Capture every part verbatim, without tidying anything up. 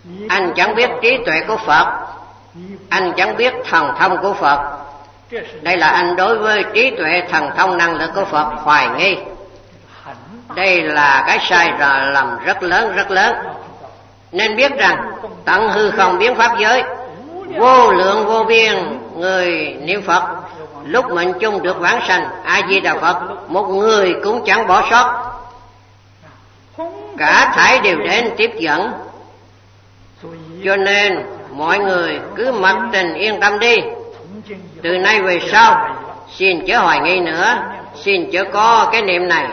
Anh chẳng biết trí tuệ của Phật, anh chẳng biết thần thông của Phật. Đây là anh đối với trí tuệ thần thông năng lực của Phật hoài nghi. Đây là cái sai lầm rất lớn rất lớn. Nên biết rằng tận hư không biến pháp giới, vô lượng vô biên người niệm Phật, lúc mệnh chung được vãng sanh. A Di Đà Phật một người cũng chẳng bỏ sót, cả thảy đều đến tiếp dẫn. Cho nên mọi người cứ mặc tình yên tâm đi. Từ nay về sau xin chớ hoài nghi nữa, xin chớ có cái niệm này.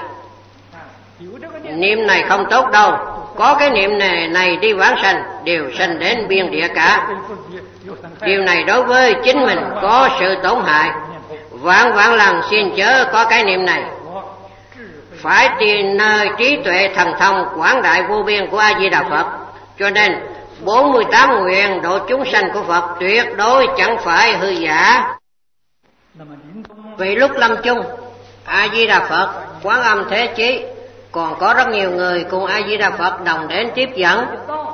Niệm này không tốt đâu. Có cái niệm này, này đi vãng sanh, đều sanh đến biên địa cả. Điều này đối với chính mình có sự tổn hại. Vạn vạn lần xin chớ có cái niệm này. Phải tìm nơi trí tuệ thần thông quảng đại vô biên của A Di Đà Phật. Cho nên bốn mươi tám nguyện độ chúng sanh của Phật tuyệt đối chẳng phải hư giả. Vì lúc lâm chung, A Di Đà Phật, Quán Âm Thế Chí, còn có rất nhiều người cùng A Di Đà Phật đồng đến tiếp dẫn.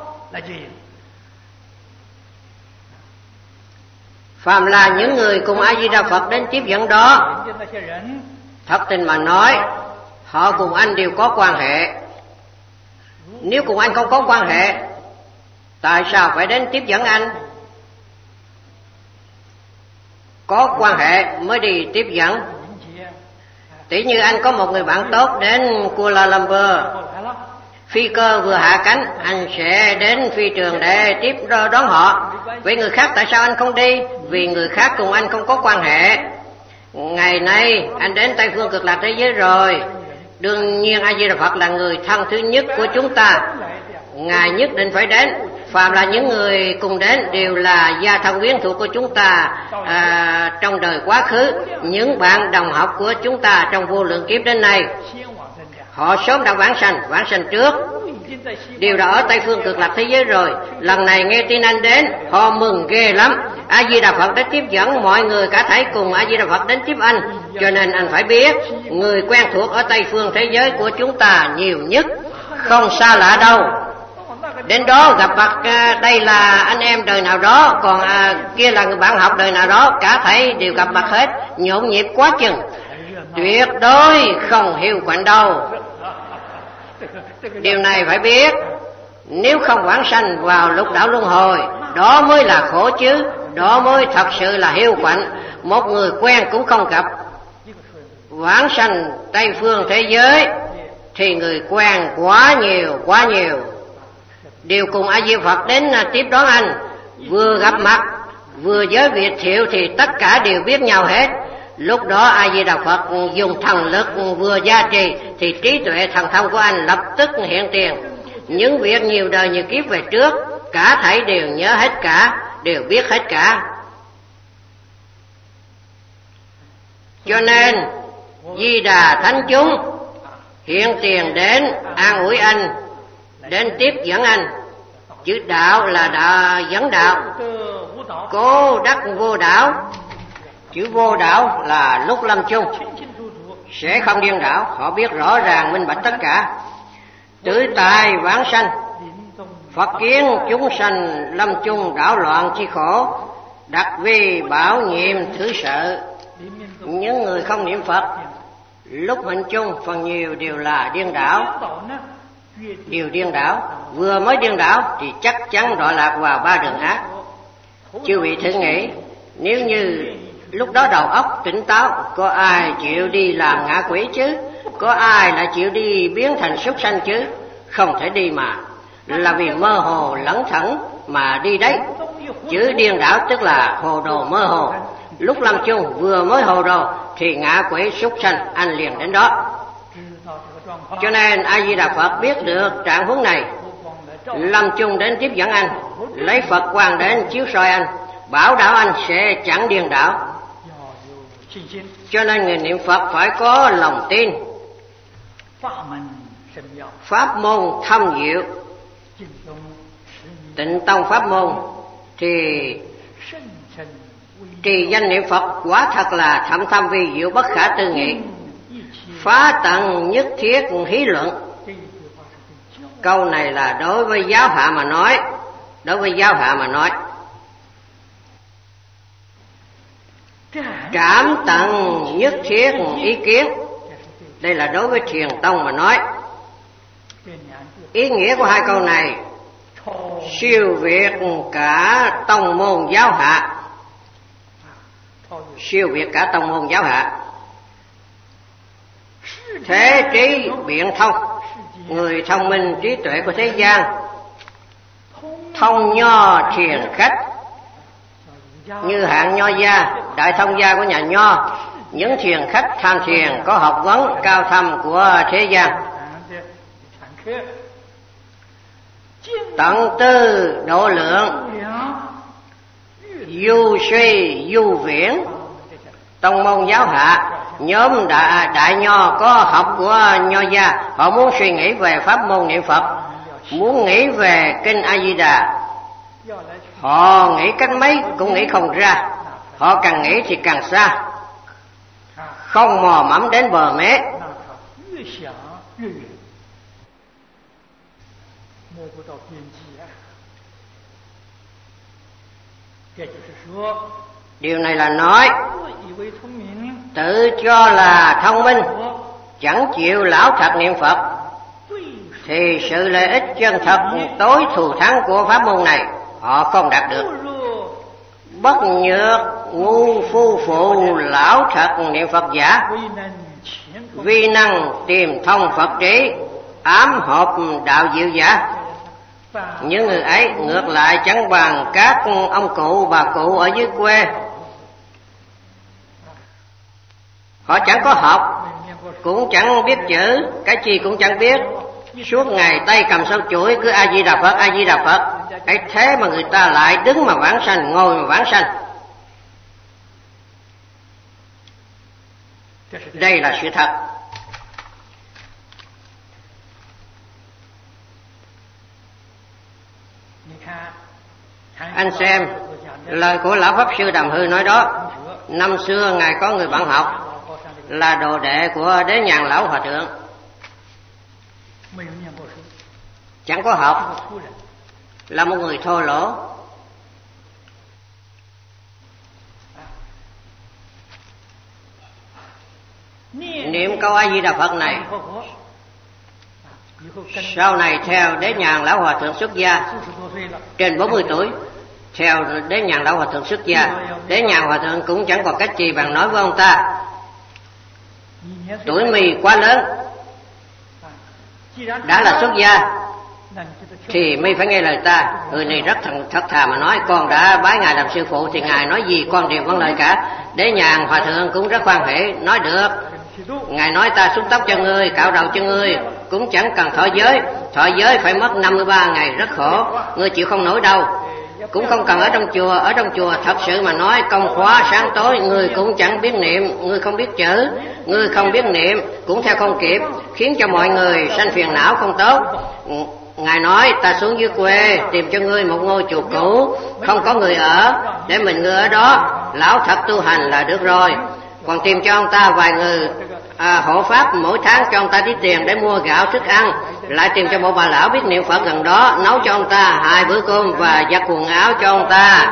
Phàm là những người cùng A Di Đà Phật đến tiếp dẫn đó, thật tình mà nói, họ cùng anh đều có quan hệ. Nếu cùng anh không có quan hệ, tại sao phải đến tiếp dẫn anh? Có quan hệ mới đi tiếp dẫn. Tỷ như anh có một người bạn tốt đến Kuala Lumpur, phi cơ vừa hạ cánh, anh sẽ đến phi trường để tiếp đón họ. Vậy người khác tại sao anh không đi? Vì người khác cùng anh không có quan hệ. Ngày nay anh đến Tây Phương Cực Lạc thế giới rồi, đương nhiên A Di Đà Phật là người thân thứ nhất của chúng ta, Ngài nhất định phải đến. Phàm là những người cùng đến đều là gia thân quyến thuộc của chúng ta à, trong đời quá khứ, những bạn đồng học của chúng ta trong vô lượng kiếp đến nay. Họ sớm đã vãng sanh, vãng sanh trước, đều đã ở Tây Phương Cực Lạc thế giới rồi. Lần này nghe tin anh đến, họ mừng ghê lắm. A Di Đà Phật đã tiếp dẫn mọi người cả thảy cùng A Di Đà Phật đến tiếp anh. Cho nên anh phải biết, người quen thuộc ở Tây Phương thế giới của chúng ta nhiều nhất, không xa lạ đâu. Đến đó gặp mặt, đây là anh em đời nào đó, còn à, kia là người bạn học đời nào đó, cả thảy đều gặp mặt hết, nhộn nhịp quá chừng, tuyệt đối không hiu quạnh đâu. Điều này phải biết, nếu không vãng sanh vào lục đạo luân hồi, đó mới là khổ chứ, đó mới thật sự là hiu quạnh. Một người quen cũng không gặp. Vãng sanh Tây Phương thế giới thì người quen quá nhiều, quá nhiều, đều cùng A Di Phật đến tiếp đón anh. Vừa gặp mặt, vừa giới biệt thiệu thì tất cả đều biết nhau hết. Lúc đó A Di Đà Phật dùng thần lực vừa gia trì thì trí tuệ thần thông của anh lập tức hiện tiền. Những việc nhiều đời nhiều kiếp về trước, cả thảy đều nhớ hết cả, đều biết hết cả. Cho nên Di Đà Thánh chúng hiện tiền đến an ủi anh, đến tiếp dẫn anh. Chữ đạo là đạo dẫn đạo, cố đắc vô đảo. Chữ vô đảo là lúc lâm chung sẽ không điên đảo, họ biết rõ ràng minh bạch tất cả. Tử tài vãng sanh, Phật kiến chúng sanh lâm chung đảo loạn chi khổ, đặc vi bảo nhiệm thứ sợ. Những người không niệm Phật lúc mệnh chung phần nhiều đều là điên đảo. Điều điên đảo, vừa mới điên đảo thì chắc chắn đọa lạc vào ba đường ác. Chư vị thử nghĩ, nếu như lúc đó đầu óc tỉnh táo, có ai chịu đi làm ngạ quỷ chứ? Có ai lại chịu đi biến thành súc sanh chứ? Không thể đi mà, là vì mơ hồ lẩn thẩn mà đi đấy. Chữ điên đảo tức là hồ đồ mơ hồ. Lúc lâm chung vừa mới hồ đồ thì ngạ quỷ súc sanh anh liền đến đó. Cho nên A Di Đà Phật biết được trạng huống này, lâm chung đến tiếp dẫn anh, lấy Phật quang đến chiếu soi anh, bảo đảm anh sẽ chẳng điên đảo. Cho nên người niệm Phật phải có lòng tin. Pháp môn thâm diệu, Tịnh tông pháp môn thì trì danh niệm Phật quả thật là thâm thâm vi diệu bất khả tư nghị, phá tận nhất thiết hí luận. Câu này là đối với giáo hạ mà nói, đối với giáo hạ mà nói. Trảm tận nhất thiết ý kiến, đây là đối với Thiền tông mà nói. Ý nghĩa của hai câu này siêu việt cả tông môn giáo hạ, siêu việt cả tông môn giáo hạ. Thế trí biện thông, người thông minh trí tuệ của thế gian, thông nho thiền khách, như hạng nho gia, đại thông gia của nhà nho, những thiền khách tham thiền có học vấn cao thâm của thế gian. Tận tư độ lượng, du suy du viễn. Tông môn giáo hạ, nhóm đại, đại nho có học của nho gia, họ muốn suy nghĩ về pháp môn niệm Phật, muốn nghĩ về kinh A Di Đà, họ nghĩ cách mấy cũng nghĩ không ra, họ càng nghĩ thì càng xa, không mò mẫm đến bờ mé. Điều này là nói tự cho là thông minh, chẳng chịu lão thật niệm Phật, thì sự lợi ích chân thật tối thù thắng của pháp môn này họ không đạt được. Bất nhược ngu phu phụ lão thật niệm Phật giả, vi năng tìm thông Phật trí, ám hợp đạo diệu giả. Những người ấy ngược lại chẳng bằng các ông cụ bà cụ ở dưới quê. Họ chẳng có học, cũng chẳng biết chữ, cái gì cũng chẳng biết, suốt ngày tay cầm sâu chuỗi cứ A Di Đà Phật, A Di Đà Phật. Ấy thế mà người ta lại đứng mà vãng sanh, ngồi mà vãng sanh. Đây là sự thật. Anh xem lời của lão pháp sư Đàm Hư nói đó. Năm xưa ngài có người bạn học là đồ đệ của Đế Nhàn lão hòa thượng, chẳng có học, là một người thô lỗ. Niệm câu A Di Đà Phật này, sau này theo Đế Nhàn lão hòa thượng xuất gia, trên bốn mươi tuổi, theo Đế Nhàn lão hòa thượng xuất gia, Đế Nhàn hòa thượng cũng chẳng còn cách gì bằng nói với ông ta: tuổi mì quá lớn, đã là xuất gia thì mi phải nghe lời ta. Người này rất thật, thật thà mà nói: con đã bái ngài làm sư phụ thì ngài nói gì con đều vâng lời cả. Đế Nhàn hòa thượng cũng rất khoan hỷ, nói được. Ngài nói ta xúc tóc cho ngươi, cạo đầu cho ngươi, cũng chẳng cần thọ giới. Thọ giới phải mất năm mươi ba ngày, rất khổ, ngươi chịu không nổi đâu. Cũng không cần ở trong chùa, ở trong chùa thật sự mà nói công khóa sáng tối, ngươi cũng chẳng biết niệm, ngươi không biết chữ, ngươi không biết niệm cũng theo không kịp, khiến cho mọi người sanh phiền não không tốt. Ngài nói ta xuống dưới quê tìm cho ngươi một ngôi chùa cũ, không có người ở, để mình ngươi ở đó lão thật tu hành là được rồi. Còn tìm cho ông ta vài người à, hộ pháp, mỗi tháng cho ông ta tí tiền để mua gạo thức ăn. Lại tìm cho một bà lão biết niệm Phật gần đó, nấu cho ông ta hai bữa cơm và giặt quần áo cho ông ta.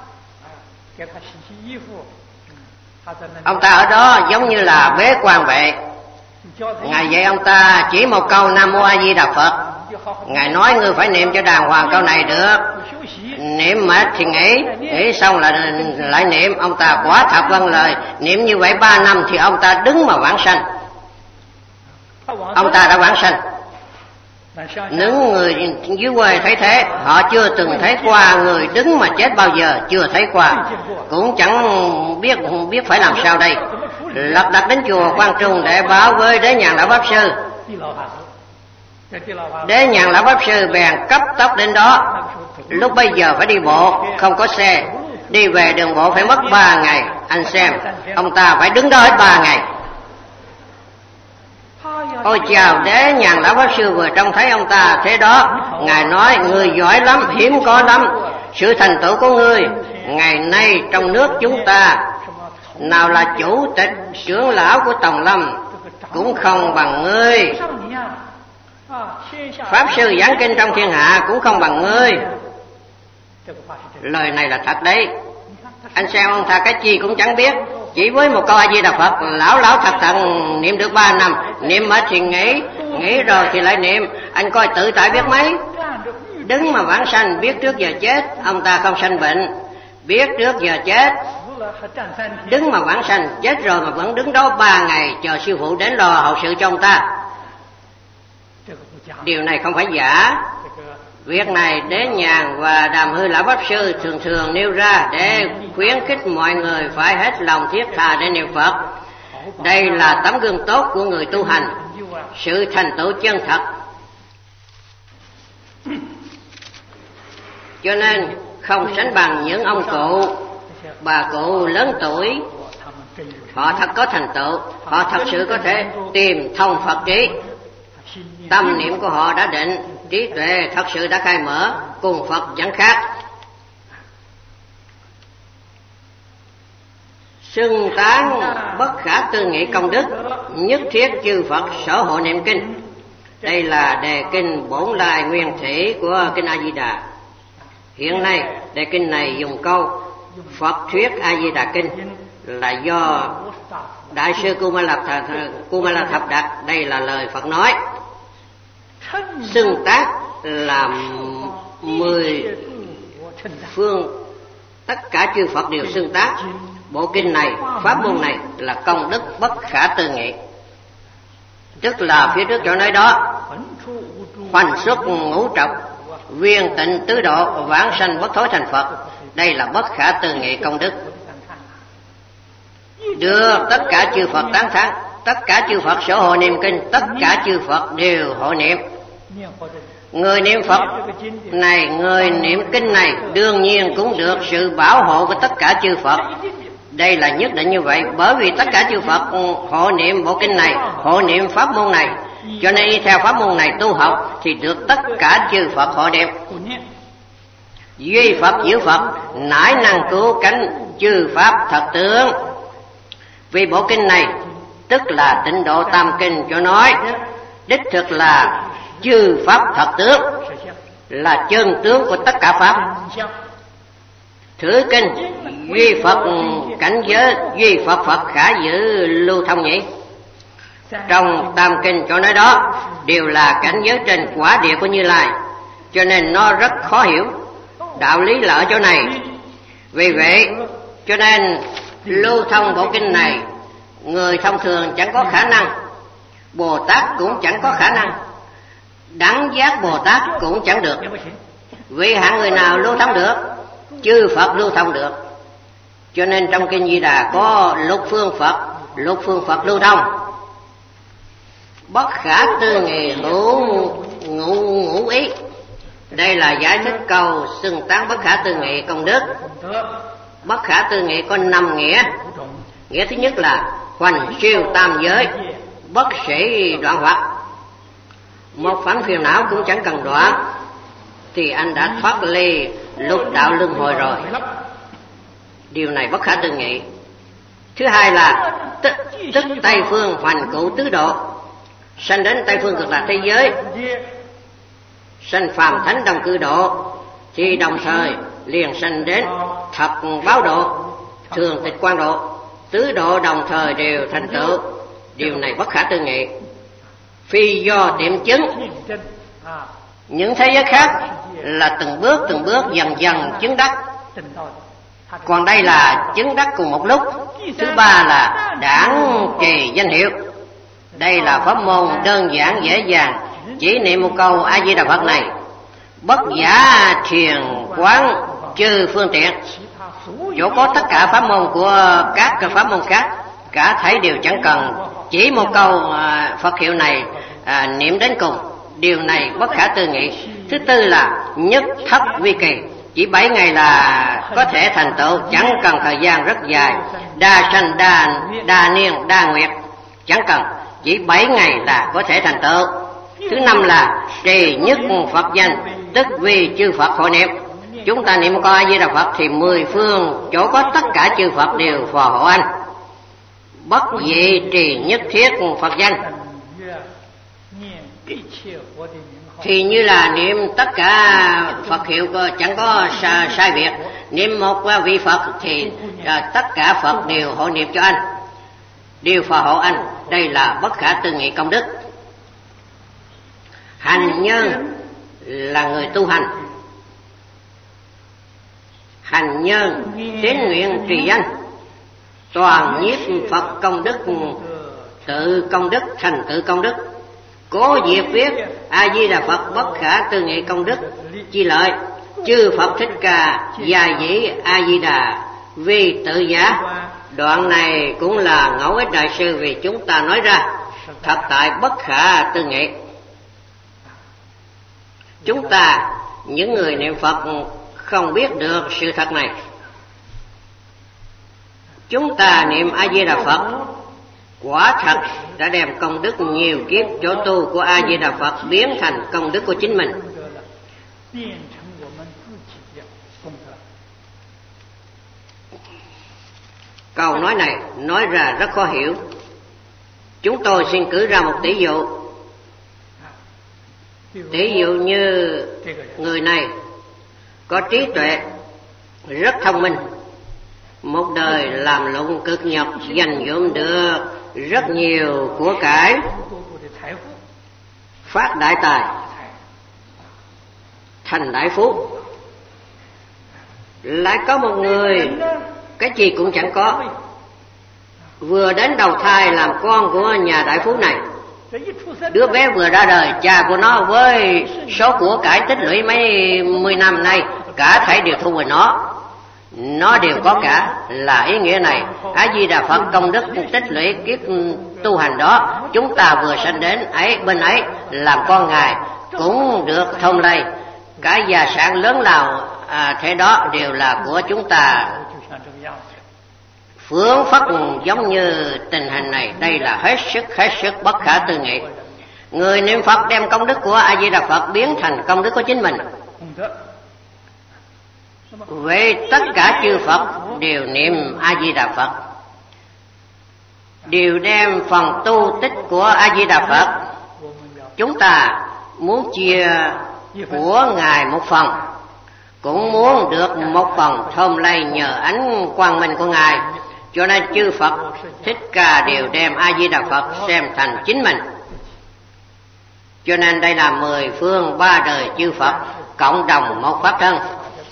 Ông ta ở đó giống như là bế quan vậy. Ngài dạy ông ta chỉ một câu Nam Mô A Di Đà Phật. Ngài nói ngươi phải niệm cho đàng hoàng câu này được. Niệm mệt thì nghỉ, nghỉ xong là lại niệm. Ông ta quả thật vâng lời. Niệm như vậy ba năm thì ông ta đứng mà vãng sanh. Ông ta đã vãng sanh. Những người dưới quê thấy thế, họ chưa từng thấy qua người đứng mà chết bao giờ, chưa thấy qua, cũng chẳng biết biết phải làm sao đây. Lật đật đến chùa Quang Trung để báo với Đế Nhàn lão pháp sư. Đế Nhàn lão pháp sư bèn cấp tốc đến đó. Lúc bây giờ phải đi bộ, không có xe, đi về đường bộ phải mất ba ngày. Anh xem, ông ta phải đứng đó hết ba ngày. Ôi chào, Đế Nhàn lão pháp sư vừa trông thấy ông ta thế đó, ngài nói: người giỏi lắm, hiếm có lắm. Sự thành tựu của ngươi ngày nay trong nước chúng ta, nào là chủ tịch trưởng lão của Tòng Lâm cũng không bằng ngươi. Pháp sư giảng kinh trong thiên hạ cũng không bằng ngươi. Lời này là thật đấy. Anh xem ông ta cái chi cũng chẳng biết, chỉ với một câu A Di Đà Phật lão lão thật thần niệm được ba năm, niệm mệt thì nghỉ, nghỉ rồi thì lại niệm. Anh coi tự tại biết mấy. Đứng mà vãng sanh, biết trước giờ chết. Ông ta không sanh bệnh, biết trước giờ chết. Đứng mà vãng sanh, chết rồi mà vẫn đứng đó ba ngày chờ sư phụ đến lo hậu sự cho ông ta. Điều này không phải giả. Việc này Đế Nhàn và Đàm Hư Lão Pháp Sư thường thường nêu ra để khuyến khích mọi người phải hết lòng thiết tha để niệm Phật. Đây là tấm gương tốt của người tu hành, sự thành tựu chân thật. Cho nên không sánh bằng những ông cụ, bà cụ lớn tuổi. Họ thật có thành tựu, họ thật sự có thể tìm thông Phật trí. Tâm niệm của họ đã định, trí tuệ thật sự đã khai mở, cùng Phật chẳng khác. Xưng tán bất khả tư nghị công đức, nhất thiết chư Phật sở hộ niệm kinh. Đây là đề kinh Bổn Lai Nguyên Thủy của kinh A Di Đà. Hiện nay đề kinh này dùng câu Phật thuyết A Di Đà kinh là do Đại sư Kumala Kumala Thập Đạt. Đây là lời Phật nói. Xưng tác là mười phương, tất cả chư Phật đều xưng tác. Bộ kinh này, pháp môn này là công đức bất khả tư nghị. Tức là phía trước chỗ nói đó, hoành xuất ngũ trọc, viên tịnh tứ độ, vãng sanh bất thối thành Phật. Đây là bất khả tư nghị công đức, đưa tất cả chư Phật tán thán. Tất cả chư Phật sở hộ niệm kinh, tất cả chư Phật đều hộ niệm. Người niệm Phật này, người niệm kinh này đương nhiên cũng được sự bảo hộ của tất cả chư Phật. Đây là nhất định như vậy, bởi vì tất cả chư Phật hộ niệm bộ kinh này, hộ niệm pháp môn này, cho nên y theo pháp môn này tu học thì được tất cả chư Phật hộ niệm. Duy Phật diệu Phật, nãi năng cứu cánh chư pháp thật tướng. Vì bộ kinh này tức là Tịnh Độ Tam Kinh cho nói, đích thực là chư pháp thật tướng, là chân tướng của tất cả pháp. Thử kinh duy Phật cảnh giới, duy Phật Phật khả giữ lưu thông nhỉ. Trong Tam Kinh cho nói đó đều là cảnh giới trên quả địa của Như Lai, cho nên nó rất khó hiểu. Đạo lý là ở chỗ này. Vì vậy cho nên lưu thông bộ kinh này người thông thường chẳng có khả năng, Bồ Tát cũng chẳng có khả năng, đẳng giác Bồ Tát cũng chẳng được. Vì hạng người nào lưu thông được? Chư Phật lưu thông được. Cho nên trong kinh Di Đà có lục phương Phật, lục phương Phật lưu thông. Bất khả tư nghị hữu ngũ ngũ ý. Đây là giải thích câu xưng tán bất khả tư nghị công đức. Bất khả tư nghị có năm nghĩa. Nghĩa thứ nhất là hoành siêu tam giới, bất sĩ đoạn hoặc. Một phản phiền não cũng chẳng cần đoạn thì anh đã thoát ly lục đạo luân hồi rồi. Điều này bất khả tư nghị. Thứ hai là tức, tức Tây phương hoành cụ tứ độ, sanh đến Tây phương cực lạc thế giới, sanh phàm thánh đồng cư độ, thì đồng thời liền sanh đến thật báo độ, thường tịch quan độ. Tứ độ đồng thời đều thành tựu. Điều này bất khả tư nghị, phi do tiệm chứng. Những thế giới khác là từng bước từng bước dần dần chứng đắc, còn đây là chứng đắc cùng một lúc. Thứ ba là đản trì danh hiệu. Đây là pháp môn đơn giản dễ dàng, chỉ niệm một câu A Di Đà Phật này, bất giả thiền quán chư phương tiện. Chỗ có tất cả pháp môn của các pháp môn khác, cả thảy đều chẳng cần, chỉ một câu à, Phật hiệu này à, niệm đến cùng. Điều này bất khả tư nghị. Thứ tư là nhất thất vi kỳ. Chỉ bảy ngày là có thể thành tựu, chẳng cần thời gian rất dài. Đa sanh đa, đa niên đa nguyệt, chẳng cần, chỉ bảy ngày là có thể thành tựu. Thứ năm là trì nhất Phật danh, tức vì chư Phật hộ niệm. Chúng ta niệm câu A Di Đà Phật thì mười phương chỗ có tất cả chư Phật đều phò hộ anh. Bất dị trì nhất thiết Phật danh. thì như là niệm tất cả Phật hiệu chẳng có sai, sai biệt. Niệm một vị Phật thì à, tất cả Phật đều hộ niệm cho anh, đều phò hộ anh. Đây là bất khả tư nghị công đức. Hành nhân là người tu hành. Hành nhân tín nguyện trì danh, toàn nhiếp Phật công đức, tự công đức thành tự công đức. Cố diệt viết A Di Đà Phật bất khả tư nghị công đức chi lợi. Chư Phật Thích Ca gia dĩ A Di Đà vì tự giả. Đoạn này cũng là Ngẫu Ích Đại Sư vì chúng ta nói ra, thật tại bất khả tư nghị. Chúng ta những người niệm Phật không biết được sự thật này. Chúng ta niệm A Di Đà Phật quả thật đã đem công đức nhiều kiếp chỗ tu của A Di Đà Phật biến thành công đức của chính mình. Câu nói này nói ra rất khó hiểu. Chúng tôi xin cử ra một tỷ dụ. Tỷ dụ như người này có trí tuệ, rất thông minh, một đời làm lụng cực nhọc, dành dụm được rất nhiều của cải, phát đại tài, thành đại phú. Lại có một người cái gì cũng chẳng có, vừa đến đầu thai làm con của nhà đại phú này. Đứa bé vừa ra đời, cha của nó với số của cải tích lũy mấy mươi năm nay cả thảy đều thu về nó. Nó đều có cả, là ý nghĩa này. A Di Đà Phật công đức tích lũy kiếp tu hành đó, chúng ta vừa sanh đến ấy bên ấy làm con Ngài cũng được thông lây. Cả gia sản lớn nào à, thế đó đều là của chúng ta. Phướng phất giống như tình hình này, đây là hết sức hết sức bất khả tư nghị. Người niệm Phật đem công đức của A Di Đà Phật biến thành công đức của chính mình. Vậy tất cả chư Phật đều niệm A Di Đà Phật, đều đem phần tu tích của A Di Đà Phật. Chúng ta muốn chia của Ngài một phần, cũng muốn được một phần thơm lây nhờ ánh quang minh của Ngài. Cho nên chư Phật Thích Ca đều đem A Di Đà Phật xem thành chính mình. Cho nên đây là mười phương ba đời chư Phật cộng đồng một pháp thân.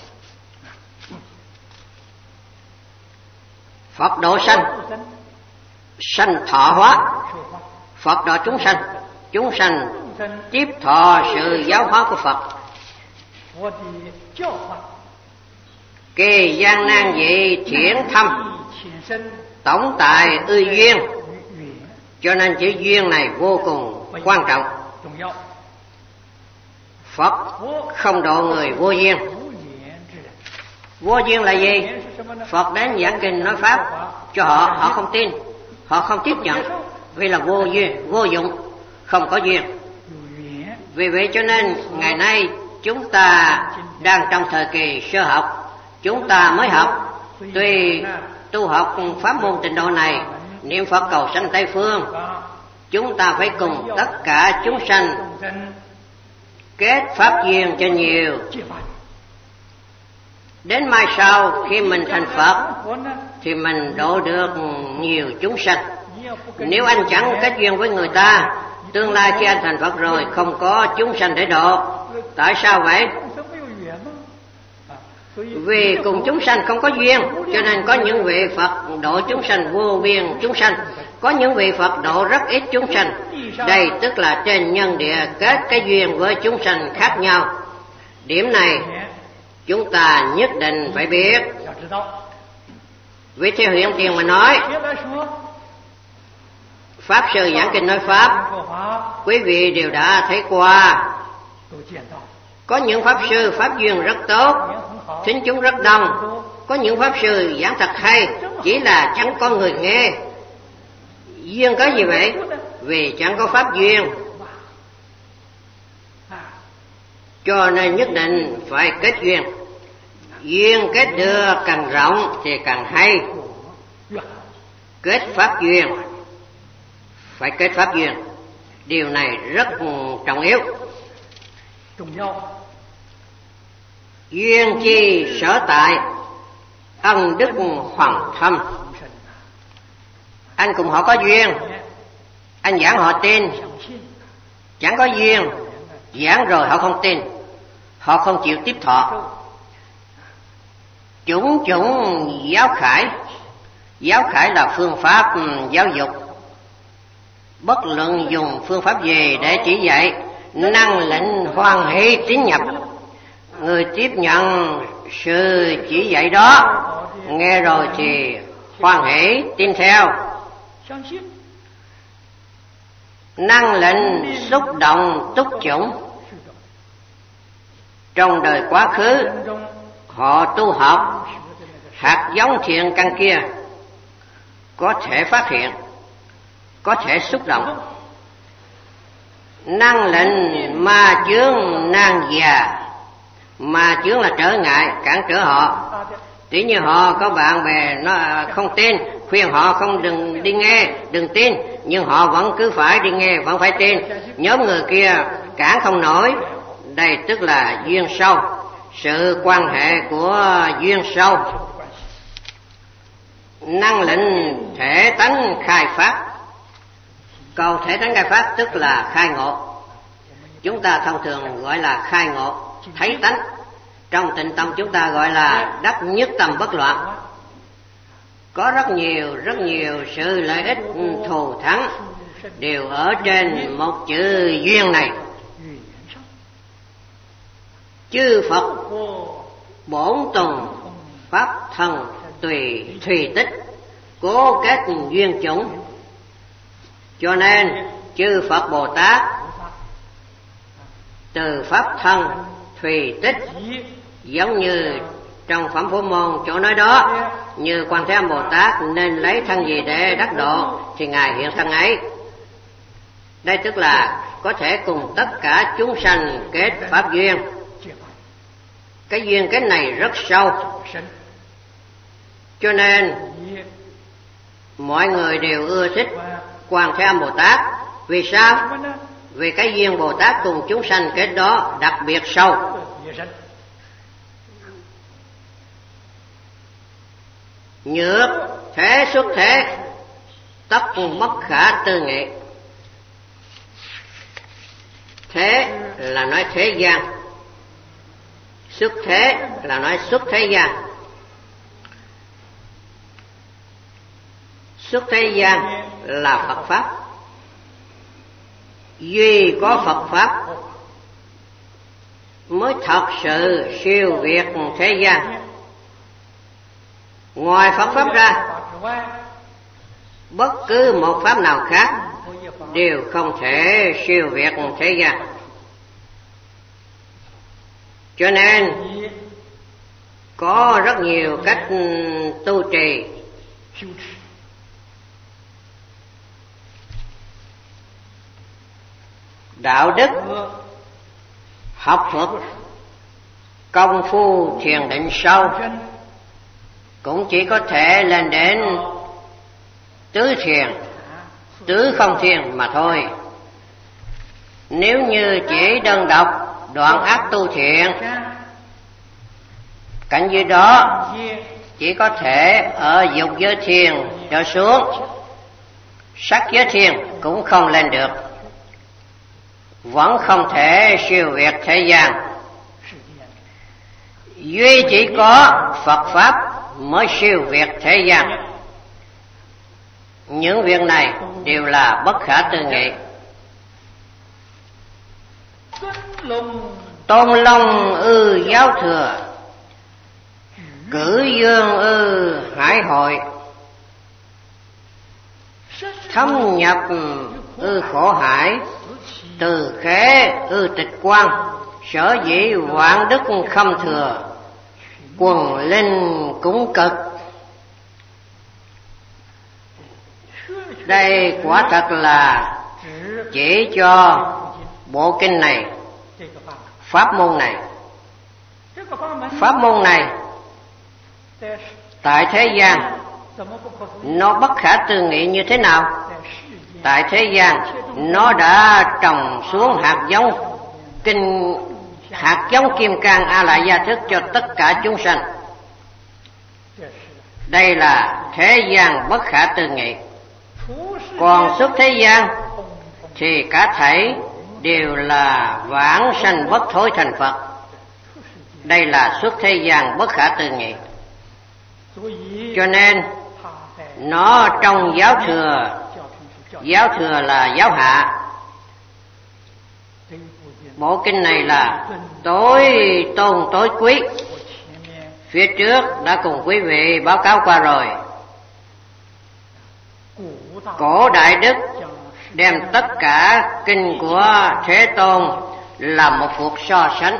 Phật độ sanh, sanh thọ hóa. Phật độ chúng sanh, chúng sanh tiếp thọ sự giáo hóa của Phật. Kỳ gian nan dị thiển thâm, tổng tại ư duyên. Cho nên chữ duyên này vô cùng quan trọng. Phật không độ người vô duyên. Vô duyên là gì? Phật đến giảng kinh nói pháp cho họ, họ không tin, họ không tiếp nhận, vì là vô duyên, vô dụng, không có duyên. Vì vậy cho nên ngày nay chúng ta đang trong thời kỳ sơ học, chúng ta mới học. Tuy tu học pháp môn trình độ này, niệm Phật cầu sanh Tây Phương, chúng ta phải cùng tất cả chúng sanh kết pháp duyên cho nhiều. Đến mai sau khi mình thành Phật thì mình độ được nhiều chúng sanh. Nếu anh chẳng kết duyên với người ta, tương lai khi anh thành Phật rồi không có chúng sanh để độ. Tại sao vậy? Vì cùng chúng sanh không có duyên, cho nên có những vị Phật độ chúng sanh vô biên chúng sanh, có những vị Phật độ rất ít chúng sanh. Đây tức là trên nhân địa kết cái duyên với chúng sanh khác nhau. Điểm này chúng ta nhất định phải biết. Vì theo hiện tiền mà nói, Pháp Sư giảng kinh nói Pháp, quý vị đều đã thấy qua. Có những Pháp Sư Pháp duyên rất tốt, thính chúng rất đông. Có những Pháp Sư giảng thật hay, chỉ là chẳng có người nghe. Duyên có gì vậy? Vì chẳng có Pháp duyên. Cho nên nhất định phải kết duyên. Duyên kết được càng rộng thì càng hay. Kết pháp duyên, phải kết pháp duyên. Điều này rất trọng yếu. Duyên chi sở tại, ân đức hoàng thâm. Anh cùng họ có duyên, anh giảng họ tin. Chẳng có duyên, giảng rồi họ không tin, họ không chịu tiếp thọ. Chủng chủng giáo khải. Giáo khải là phương pháp giáo dục. Bất luận dùng phương pháp gì để chỉ dạy, năng lệnh hoan hỷ tín nhập. Người tiếp nhận sự chỉ dạy đó, nghe rồi thì hoan hỷ tin theo. Năng lệnh xúc động túc chủng. Trong đời quá khứ, họ tu học, hạt giống thiện căn kia có thể phát hiện, có thể xúc động. Năng lệnh ma chướng nan già. Ma chướng là trở ngại, cản trở họ. Tuy như họ có bạn bè nó không tin, khuyên họ không đừng đi nghe, đừng tin, nhưng họ vẫn cứ phải đi nghe, vẫn phải tin. Nhóm người kia cản không nổi. Đây tức là duyên sâu, sự quan hệ của duyên sâu. Năng lệnh thể tánh khai phát. Câu thể tánh khai phát tức là khai ngộ. Chúng ta thông thường gọi là khai ngộ, thấy tánh. Trong Tịnh Tông chúng ta gọi là đắc nhất tâm bất loạn. Có rất nhiều, rất nhiều sự lợi ích thù thắng đều ở trên một chữ duyên này. Chư Phật bổn tùng pháp thân tùy thùy tích, cố kết duyên chủng. Cho nên chư Phật Bồ Tát từ pháp thân thùy tích, giống như trong Phẩm Phổ Môn chỗ nói đó, như Quan Thế Âm Bồ Tát nên lấy thân gì để đắc độ thì Ngài hiện thân ấy. Đây tức là có thể cùng tất cả chúng sanh kết pháp duyên. Cái duyên cái này rất sâu, cho nên mọi người đều ưa thích Quan Thế Âm Bồ Tát. Vì sao? Vì cái duyên Bồ Tát cùng chúng sanh kết đó đặc biệt sâu. Nhược thế xuất thế, tất bất khả tư nghị. Thế là nói thế gian, xuất thế là nói xuất thế gian. Xuất thế gian là Phật Pháp. Duy có Phật Pháp mới thật sự siêu việt thế gian. Ngoài Phật Pháp ra, bất cứ một Pháp nào khác đều không thể siêu việt thế gian. Cho nên có rất nhiều cách tu trì. Đạo đức, học thuật, công phu thiền định sâu cũng chỉ có thể lên đến tứ thiền, tứ không thiền mà thôi. Nếu như chỉ đơn độc đoạn ác tu thiện, cảnh giới đó chỉ có thể ở dục giới thiền trở xuống, sắc giới thiền cũng không lên được, vẫn không thể siêu việt thế gian. Duy chỉ có Phật Pháp mới siêu việt thế gian. Những việc này đều là bất khả tư nghị. Tôn Long ư giáo thừa, Cử Dương ư hải hội, thâm nhập ư khổ hải, từ khế ư tịch quan. Sở dĩ vạn đức không thừa, quần linh cũng cực. Đây quả thật là chỉ cho bộ kinh này, pháp môn này. Pháp môn này tại thế gian nó bất khả tư nghị như thế nào? Tại thế gian nó đã trồng xuống hạt giống kinh hạt giống kim cang A Lại Gia Thức cho tất cả chúng sanh. Đây là thế gian bất khả tư nghị. Còn xuất thế gian thì cả thảy đều là vãng sanh bất thối thành Phật. Đây là xuất thế gian bất khả tư nghị. Cho nên nó trong giáo thừa, giáo thừa là giáo hạ. Bộ kinh này là tối tôn tối quý. Phía trước đã cùng quý vị báo cáo qua rồi. Cổ Đại Đức đem tất cả kinh của Thế Tôn là một cuộc so sánh,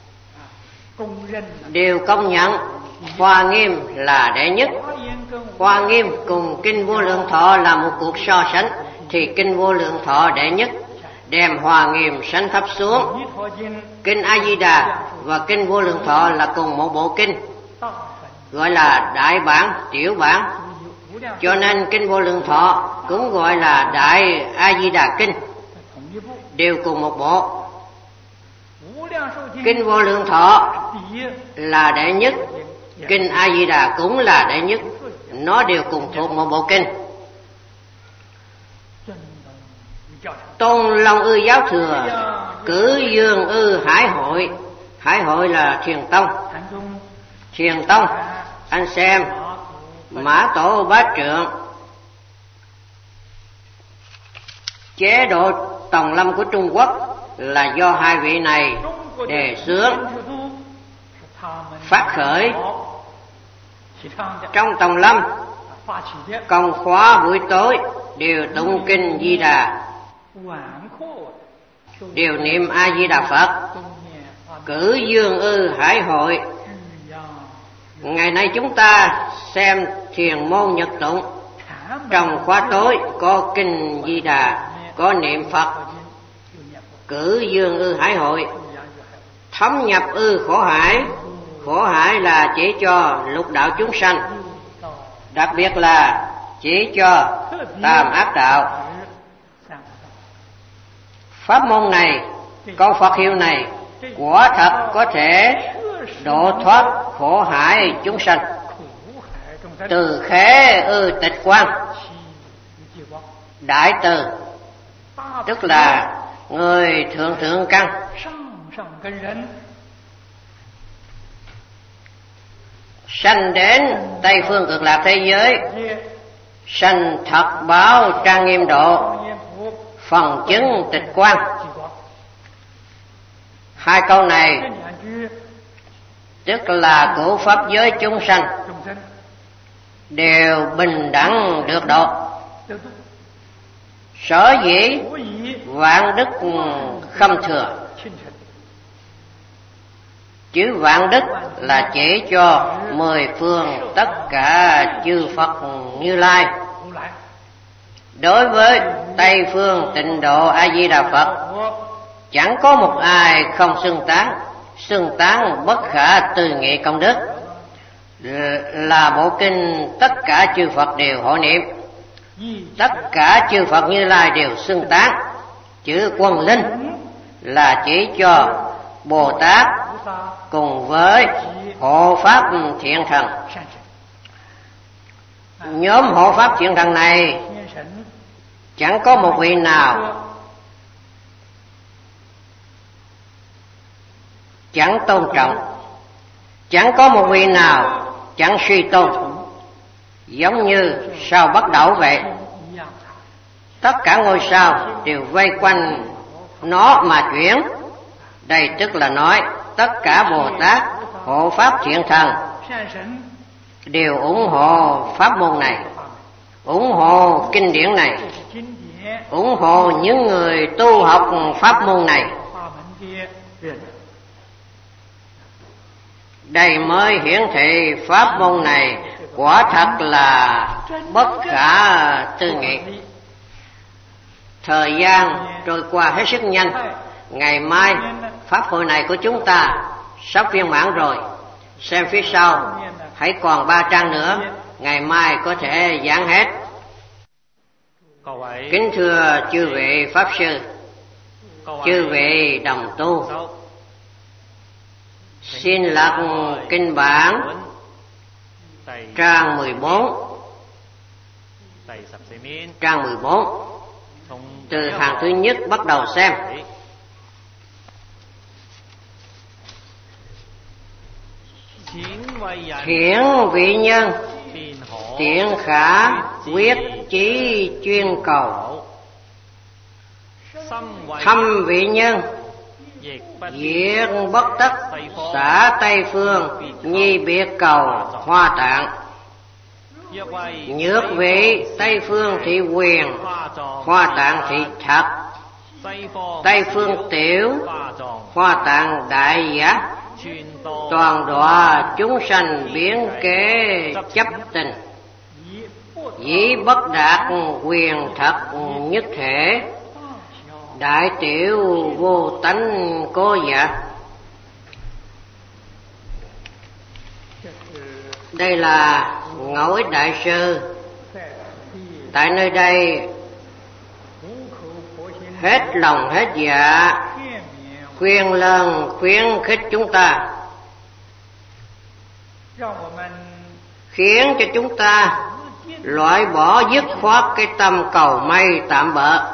đều công nhận Hoa Nghiêm là đệ nhất. Hoa Nghiêm cùng kinh Vô Lượng Thọ là một cuộc so sánh, thì kinh Vô Lượng Thọ đệ nhất, đem Hoa Nghiêm sánh thấp xuống. Kinh A Di Đà và kinh Vô Lượng Thọ là cùng một bộ kinh, gọi là đại bản, tiểu bản. Cho nên kinh Vô Lượng Thọ cũng gọi là Đại A Di Đà Kinh, đều cùng một bộ. Kinh Vô Lượng Thọ là đệ nhất, kinh A Di Đà cũng là đệ nhất, nó đều cùng thuộc một bộ kinh. Tôn Long Ư Giáo Thừa cử Dương Ư Hải Hội. Hải Hội là Thiền Tông. Thiền Tông, anh xem Mã Tổ Bá Trượng, chế độ Tòng Lâm của Trung Quốc là do hai vị này đề xướng phát khởi. Trong Tòng Lâm công khóa buổi tối đều tụng kinh Di Đà, đều niệm A Di Đà Phật. Cử Dương Ư Hải Hội. Ngày nay chúng ta xem Thiền Môn Nhật Tụng, trong khóa tối có kinh Di Đà, có niệm Phật. Cử Dương Ư Hải Hội. Thấm nhập ư khổ hải. Khổ hải là chỉ cho lục đạo chúng sanh, đặc biệt là chỉ cho tam ác đạo. Pháp môn này, câu Phật hiệu này quả thật có thể độ thoát khổ hải chúng sanh. Từ khế ư tịch quan. Đại từ tức là người thượng thượng căn, sanh đến Tây Phương Cực Lạc thế giới, sanh thật báo trang nghiêm độ, phần chứng tịch quan. Hai câu này tức là của pháp giới chúng sanh đều bình đẳng được độ. Sở dĩ vạn đức khâm thừa. Chữ vạn đức là chỉ cho mười phương tất cả chư Phật Như Lai. Đối với Tây Phương Tịnh Độ A Di Đà Phật, chẳng có một ai không xưng tán. Xưng tán bất khả tư nghị công đức, là bộ kinh tất cả chư Phật đều hộ niệm. Tất cả chư Phật Như Lai đều xưng tán. Chữ Quân Linh là chỉ cho Bồ Tát cùng với hộ pháp thiện thần. Nhóm hộ pháp thiện thần này chẳng có một vị nào chẳng tôn trọng, chẳng có một vị nào chẳng suy tôn, giống như sao Bắc Đẩu vậy. Tất cả ngôi sao đều vây quanh nó mà chuyển. Đây tức là nói tất cả Bồ Tát, hộ pháp thiện thần đều ủng hộ pháp môn này, ủng hộ kinh điển này, ủng hộ những người tu học pháp môn này. Đây mới hiển thị pháp môn này quả thật là bất khả tư nghị. Thời gian trôi qua hết sức nhanh. Ngày mai pháp hội này của chúng ta sắp viên mãn rồi. Xem phía sau, hãy còn ba trang nữa, ngày mai có thể giảng hết. Kính thưa chư vị pháp sư, chư vị đồng tu, Xin lật kinh bản trang mười bốn, trang mười bốn, từ hàng thứ nhất bắt đầu xem. Thiển vị nhân, thiện khả quyết chí chuyên cầu. Thâm vị nhân, diệt bất tất xả Tây phương, nhi biệt cầu Hoa Tạng. Nhược vị Tây phương thị quyền, Hoa Tạng thị thật. Tây phương tiểu, Hoa Tạng đại giác. Toàn đọa chúng sanh biến kế chấp tình, dĩ bất đạt quyền thật nhất thể. Đại tiểu vô tánh cố giả. Đây là Ngẫu Ích Đại Sư. Tại nơi đây hết lòng hết dạ khuyên lơn khuyến khích chúng ta, khiến cho chúng ta loại bỏ dứt khoát cái tâm cầu may tạm bợ,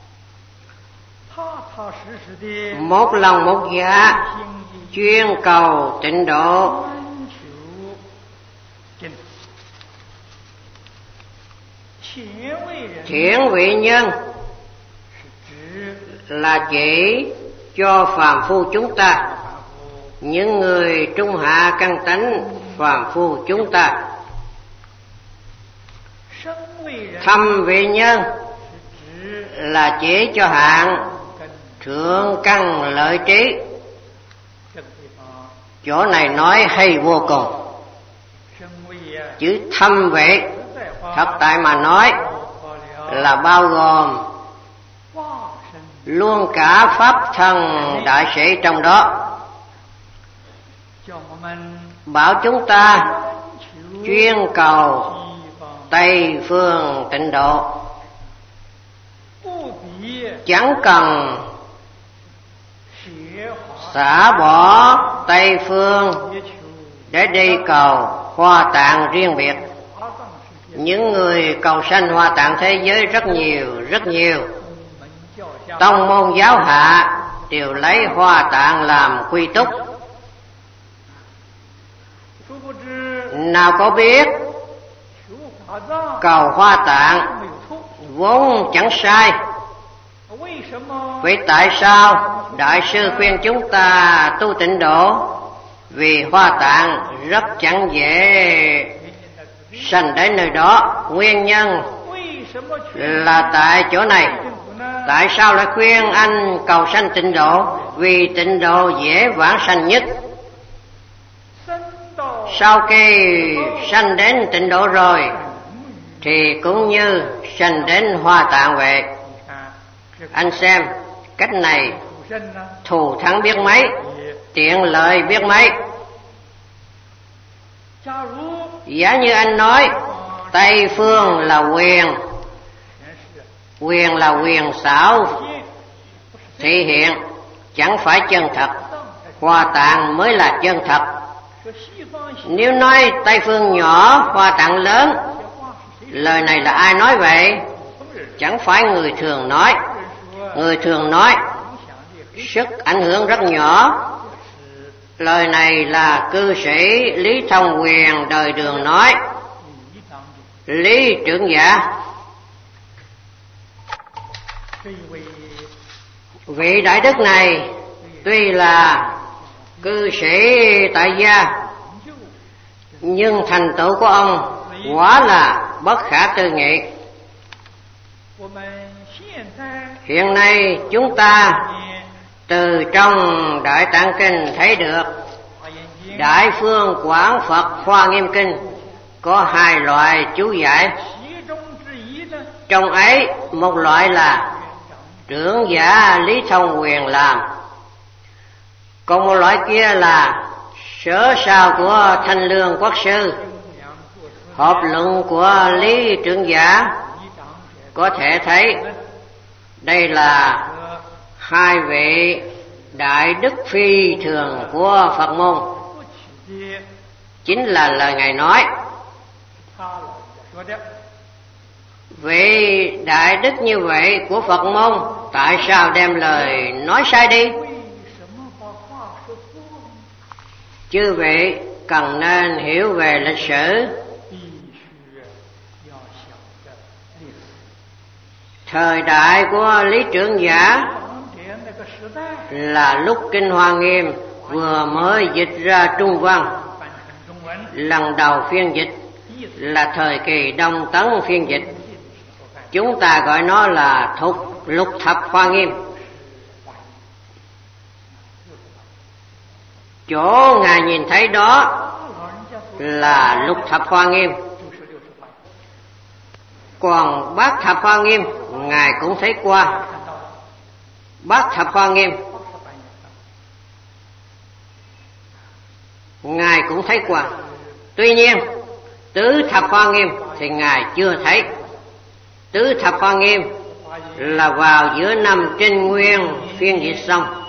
một lòng một dạ chuyên cầu tịnh độ. Thiển vị nhân là chỉ cho phàm phu chúng ta, những người trung hạ căn tánh phàm phu chúng ta. Thâm vị nhân là chỉ cho hạng thượng căn lợi trí. Chỗ này nói hay vô cùng. Chữ thâm vị thật tại mà nói là bao gồm luôn cả pháp thân đại sĩ trong đó. Bảo chúng ta chuyên cầu Tây phương tịnh độ, chẳng cần xả bỏ Tây phương để đi cầu Hoa Tạng riêng biệt. Những người cầu sanh Hoa Tạng thế giới rất nhiều, rất nhiều. Tông môn giáo hạ đều lấy Hoa Tạng làm quy túc. Nào có biết cầu Hoa Tạng vốn chẳng sai. Vậy tại sao Đại sư khuyên chúng ta tu tịnh độ? Vì Hoa Tạng rất chẳng dễ sanh đến nơi đó. Nguyên nhân là tại chỗ này. Tại sao lại khuyên anh cầu sanh tịnh độ? Vì tịnh độ dễ vãng sanh nhất. Sau khi sanh đến tịnh độ rồi thì cũng như sanh đến Hoa Tạng vậy. Anh xem cách này thù thắng biết mấy, tiện lợi biết mấy. Giả như anh nói Tây phương là quyền, quyền là quyền xảo thể hiện, chẳng phải chân thật. Hoa Tạng mới là chân thật. Nếu nói Tây phương nhỏ, Hoa Tạng lớn, lời này là ai nói vậy? Chẳng phải người thường nói. Người thường nói sức ảnh hưởng rất nhỏ. Lời này là cư sĩ Lý Thông Quyền đời Đường nói. Lý trưởng giả, vị đại đức này tuy là cư sĩ tại gia, nhưng thành tựu của ông quả là bất khả tư nghị. Hiện nay chúng ta từ trong Đại Tạng Kinh thấy được Đại Phương Quảng Phật Hoa Nghiêm Kinh có hai loại chú giải. Trong ấy một loại là trưởng giả Lý Thông Quyền làm, còn một loại kia là sở sao của Thanh Lương Quốc sư, hợp luận của Lý trưởng giả. Có thể thấy đây là hai vị đại đức phi thường của Phật môn chính là lời Ngài nói. Vị đại đức như vậy của Phật môn, tại sao đem lời nói sai đi? Chư vị cần nên hiểu về lịch sử. Thời đại của Lý Trưởng Giả là lúc Kinh Hoa Nghiêm vừa mới dịch ra Trung Văn, lần đầu phiên dịch là thời kỳ Đông Tấn phiên dịch. Chúng ta gọi nó là thục lục thập Hoa Nghiêm. Chỗ Ngài nhìn thấy đó là lục thập Hoa Nghiêm, còn bát thập Hoa Nghiêm Ngài cũng thấy qua. Bát thập Hoa Nghiêm Ngài cũng thấy qua. Tuy nhiên tứ thập Hoa Nghiêm thì Ngài chưa thấy. Tứ thập Hoa Nghiêm là vào giữa năm Trinh Nguyên phiên dịch xong.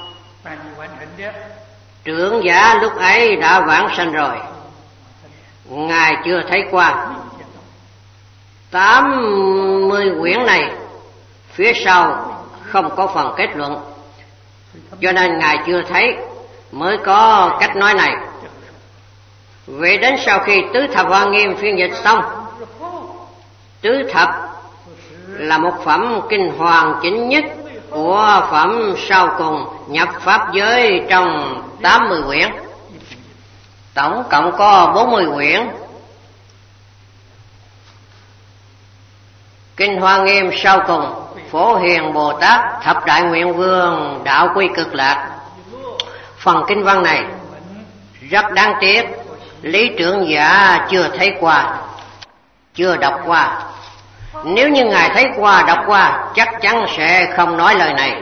Trưởng giả lúc ấy đã vãng sanh rồi, Ngài chưa thấy qua. Tám mươi quyển này phía sau không có phần kết luận, cho nên Ngài chưa thấy, mới có cách nói này. Vậy đến sau khi tứ thập Hoa Nghiêm phiên dịch xong, tứ thập là một phẩm kinh hoàn chỉnh nhất của phẩm sau cùng nhập pháp giới trong tám mươi quyển. Tổng cộng có bốn mươi quyển. Kinh Hoa Nghiêm sau cùng Phổ Hiền Bồ Tát Thập Đại Nguyện Vương Đạo Quy Cực Lạc. Phần kinh văn này rất đáng tiếc, Lý Trưởng Giả chưa thấy qua, chưa đọc qua. Nếu như Ngài thấy qua, đọc qua, chắc chắn sẽ không nói lời này.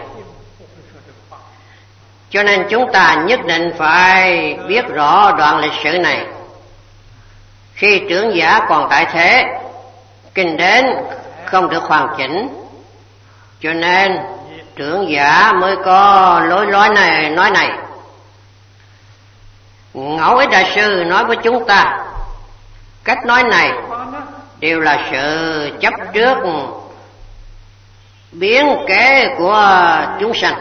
Cho nên chúng ta nhất định phải biết rõ đoạn lịch sử này. Khi Trưởng Giả còn tại thế, kinh đến không được hoàn chỉnh, cho nên Trưởng Giả mới có lối nói này nói này. Ngẫu Ích Đại Sư nói với chúng ta, cách nói này đều là sự chấp trước biến kế của chúng sanh.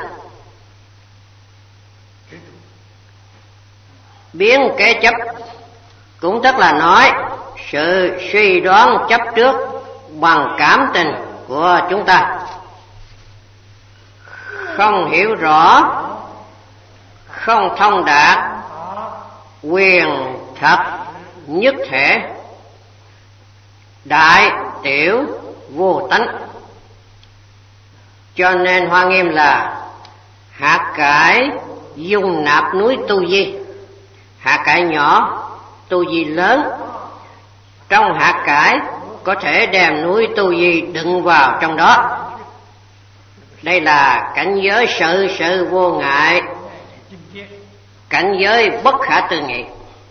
Biến kế chấp cũng tức là nói sự suy đoán chấp trước bằng cảm tình của chúng ta, không hiểu rõ, không thông đạt quyền thật nhất thể, đại tiểu vô tánh. Cho nên Hoa Nghiêm là hạt cải dung nạp núi tu di. Hạt cải nhỏ, tu di lớn. Trong hạt cải có thể đem núi tu di đựng vào trong đó. Đây là cảnh giới sự sự vô ngại, cảnh giới bất khả tư nghị.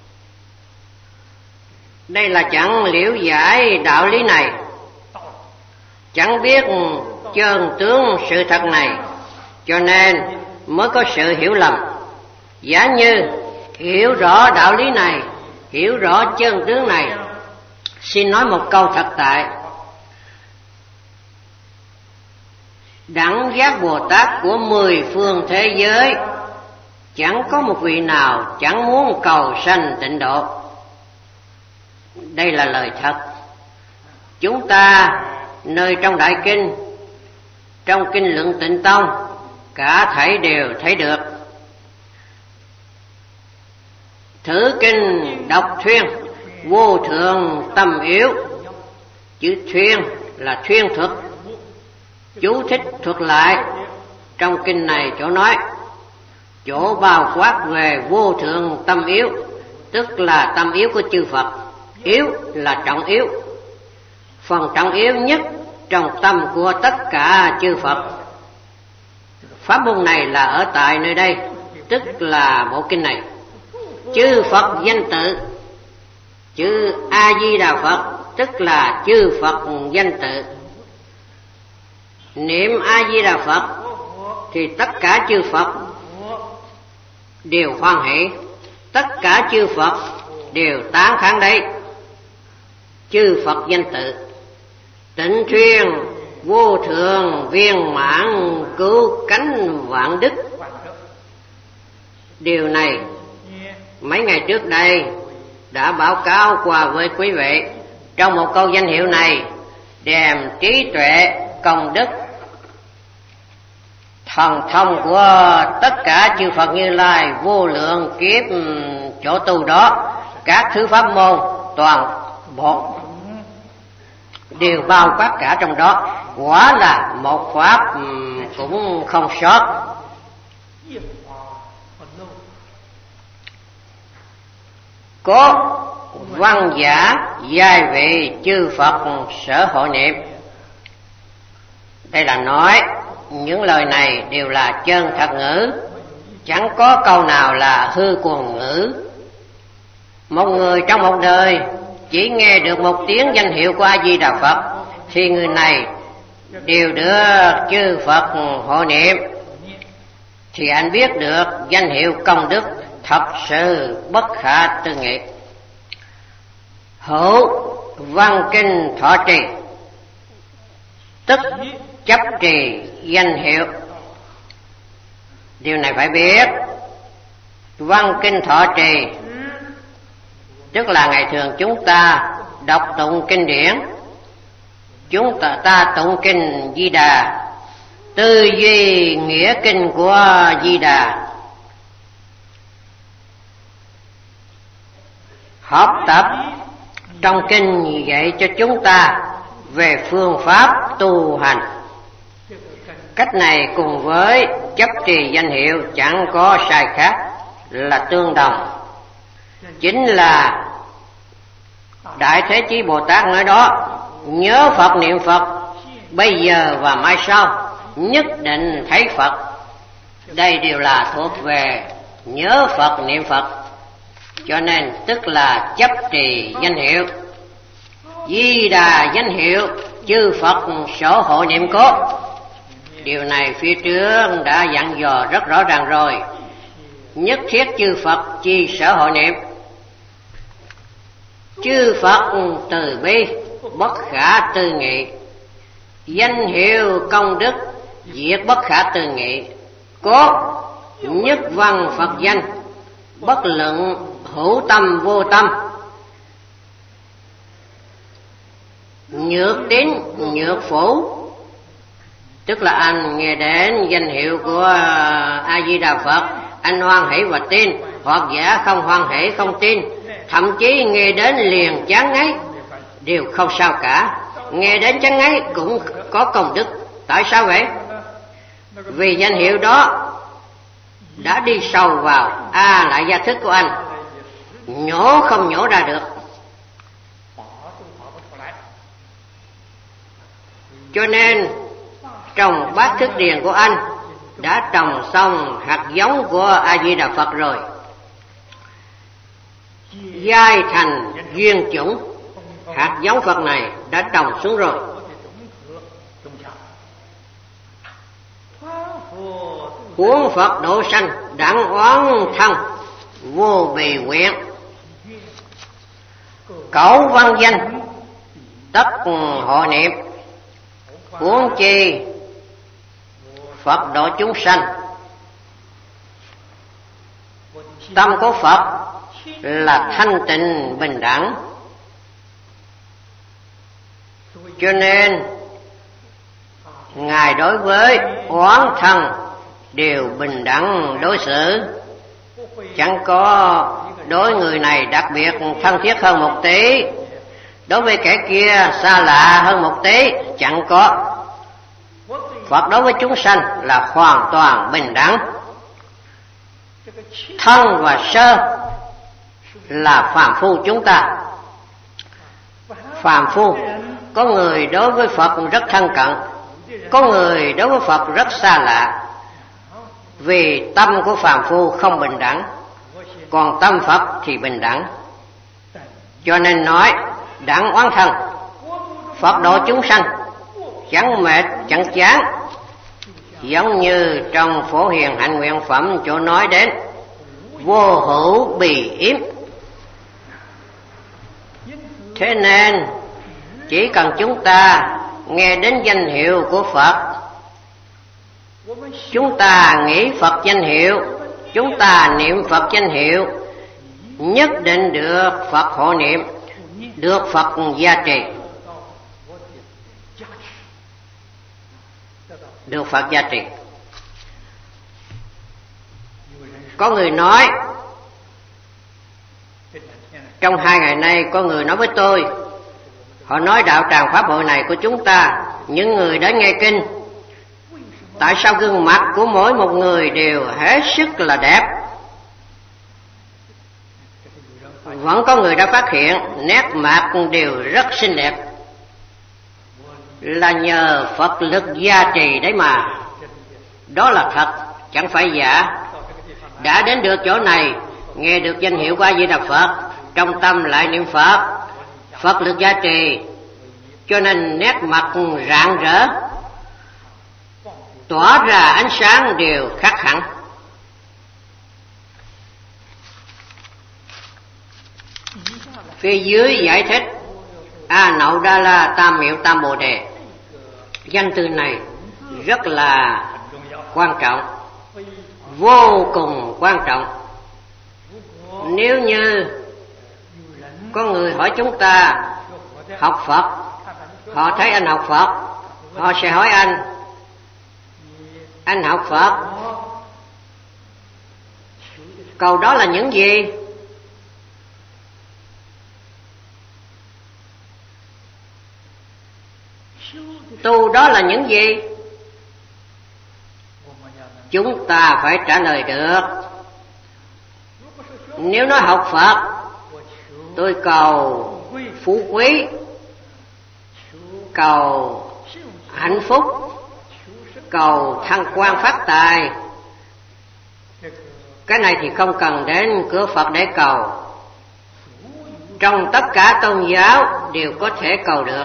Đây là chẳng liễu giải đạo lý này, chẳng biết chân tướng sự thật này, cho nên mới có sự hiểu lầm. Giả như hiểu rõ đạo lý này, hiểu rõ chân tướng này, xin nói một câu thật tại. Đẳng giác Bồ Tát của mười phương thế giới, chẳng có một vị nào chẳng muốn cầu sanh tịnh độ. Đây là lời thật. Chúng ta nơi trong Đại Kinh, trong Kinh Luận Tịnh Tông, cả thảy đều thấy được. Thử kinh đọc thuyên, vô thượng tâm yếu. Chữ thuyên là thuyên thuật, chú thích thuật lại. Trong kinh này chỗ nói, chỗ bao quát về vô thượng tâm yếu, tức là tâm yếu của chư Phật. Yếu là trọng yếu, phần trọng yếu nhất trong tâm của tất cả chư Phật. Pháp môn này là ở tại nơi đây, tức là bộ kinh này. Chư Phật danh tự, chữ A Di Đà Phật tức là chư Phật danh tự. Niệm A Di Đà Phật thì tất cả chư Phật đều hoan hỷ, tất cả chư Phật đều tán thán đấy. Chư Phật danh tự Tịnh Thuyên vô thượng viên mãn cứu cánh vạn đức. Điều này mấy ngày trước đây đã báo cáo qua với quý vị. Trong một câu danh hiệu này đem trí tuệ, công đức, thần thông của tất cả chư Phật Như Lai vô lượng kiếp chỗ tu đó, các thứ pháp môn toàn bộ đều bao quát cả trong đó. Quả là một pháp cũng không sót. Có văn giả giai vị chư Phật sở hộ niệm. Đây là nói những lời này đều là chân thật ngữ, chẳng có câu nào là hư cuồng ngữ. Một người trong một đời chỉ nghe được một tiếng danh hiệu của A Di Đà Phật thì người này đều được chư Phật hộ niệm, thì anh biết được danh hiệu công đức thật sự bất khả tư nghị. Hữu văn kinh thọ trì, tức chấp trì danh hiệu. Điều này phải biết. Văn kinh thọ trì tức là ngày thường chúng ta đọc tụng kinh điển, chúng ta, ta tụng kinh Di Đà, tư duy nghĩa kinh của Di Đà, học tập trong kinh dạy cho chúng ta về phương pháp tu hành. Cách này cùng với chấp trì danh hiệu chẳng có sai khác, là tương đồng. Chính là Đại Thế Chí Bồ Tát nói đó: nhớ Phật niệm Phật, bây giờ và mai sau nhất định thấy Phật. Đây đều là thuộc về nhớ Phật niệm Phật, cho nên tức là chấp trì danh hiệu. Di Đà danh hiệu chư Phật sở hộ niệm cố. Điều này phía trước đã dặn dò rất rõ ràng rồi. Nhất thiết chư Phật chi sở hộ niệm. Chư Phật từ bi bất khả tư nghị, danh hiệu công đức diệt bất khả tư nghị. Cốt nhất văn Phật danh, bất luận hữu tâm vô tâm. Nhược tín nhược phủ, tức là anh nghe đến danh hiệu của A Di Đà Phật, anh hoan hỷ và tin, hoặc giả không hoan hỷ không tin, thậm chí nghe đến liền chán ngấy, đều không sao cả. Nghe đến chán ngấy cũng có công đức. Tại sao vậy? Vì danh hiệu đó đã đi sâu vào a lại gia thức của anh, nhổ không nhổ ra được. Cho nên trong bát thức điền của anh đã trồng xong hạt giống của A Di Đà Phật rồi, giai thành duyên chủng. Hạt giống Phật này đã trồng xuống rồi. Huống Phật độ sanh đẳng oán thân vô bì nguyện. Cẩu văn danh tất hộ niệm, huống chi Phật độ chúng sanh. Tâm của Phật là thanh tịnh bình đẳng, cho nên Ngài đối với oán thân đều bình đẳng đối xử, chẳng có đối người này đặc biệt thân thiết hơn một tí, đối với kẻ kia xa lạ hơn một tí, chẳng có. Phật đối với chúng sanh là hoàn toàn bình đẳng. Thân và sơ là phàm phu chúng ta. Phàm phu có người đối với Phật rất thân cận, có người đối với Phật rất xa lạ. Vì tâm của phàm phu không bình đẳng, còn tâm Phật thì bình đẳng, cho nên nói đẳng oán thân. Phật độ chúng sanh chẳng mệt chẳng chán, giống như trong Phổ Hiền Hạnh Nguyện Phẩm chỗ nói đến: vô hữu bì yếm. Thế nên chỉ cần chúng ta nghe đến danh hiệu của Phật, chúng ta nghĩ Phật danh hiệu, chúng ta niệm Phật danh hiệu, nhất định được Phật hộ niệm, được Phật gia trì, được Phật gia trì. Có người nói, trong hai ngày nay có người nói với tôi, họ nói đạo tràng pháp hội này của chúng ta, những người đã nghe kinh, tại sao gương mặt của mỗi một người đều hết sức là đẹp? Vẫn có người đã phát hiện nét mặt đều rất xinh đẹp, là nhờ Phật lực gia trì đấy mà. Đó là thật, chẳng phải giả. Đã đến được chỗ này, nghe được danh hiệu của A Di Đà Phật, trong tâm lại niệm Phật, Phật lực gia trì, cho nên nét mặt rạng rỡ, tỏa ra ánh sáng đều khác hẳn. Phía dưới giải thích A Nậu Đa La Tam Miệu Tam Bồ Đề. Danh từ này rất là quan trọng, vô cùng quan trọng. Nếu như có người hỏi chúng ta học Phật, họ thấy anh học Phật, họ sẽ hỏi anh, anh học Phật, cầu đó là những gì? Tu đó là những gì? Chúng ta phải trả lời được. Nếu nói học Phật, tôi cầu phú quý, cầu hạnh phúc, cầu thăng quan phát tài, cái này thì không cần đến cửa Phật để cầu. Trong tất cả tôn giáo đều có thể cầu được.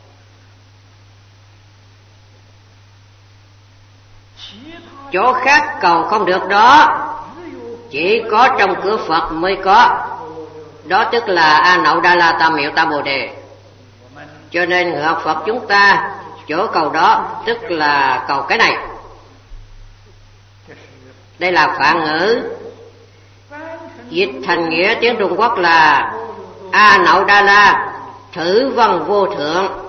Chỗ khác cầu không được đó, chỉ có trong cửa Phật mới có. Đó tức là A Nậu Đa La Tam Miệu Tam Bồ Đề. Cho nên người học Phật chúng ta, chỗ cầu đó tức là cầu cái này. Đây là phạn ngữ, dịch thành nghĩa tiếng Trung Quốc là A Nậu Đa La thử văn vô thượng,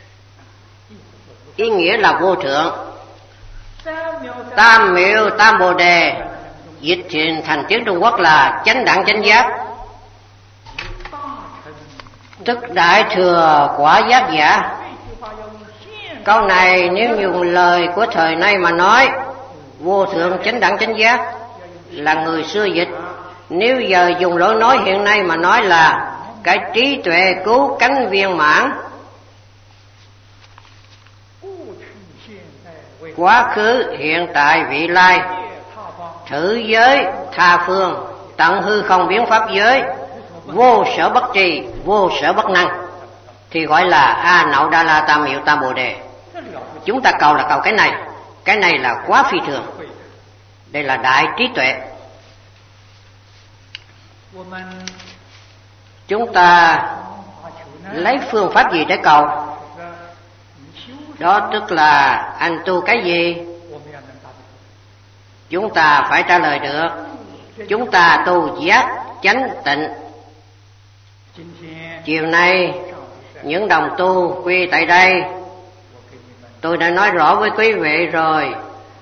ý nghĩa là vô thượng. Tam Miệu Tam Bồ Đề dịch thành tiếng Trung Quốc là chánh đẳng chánh giác, tức đại thừa quả giác giả. Câu này nếu dùng lời của thời nay mà nói, vô thượng chánh đẳng chánh giác, là người xưa dịch. Nếu giờ dùng lối nói hiện nay mà nói là cái trí tuệ cứu cánh viên mãn, quá khứ hiện tại vị lai, thử giới tha phương, tận hư không biến pháp giới, vô sở bất trì, vô sở bất năng, thì gọi là A Nậu Đa La Tam Miệu Tam Bồ Đề. Chúng ta cầu là cầu cái này, cái này là quá phi thường. Đây là đại trí tuệ. Chúng ta lấy phương pháp gì để cầu? Đó tức là anh tu cái gì? Chúng ta phải trả lời được. Chúng ta tu giác chánh tịnh. Chiều nay những đồng tu quy tại đây, tôi đã nói rõ với quý vị rồi.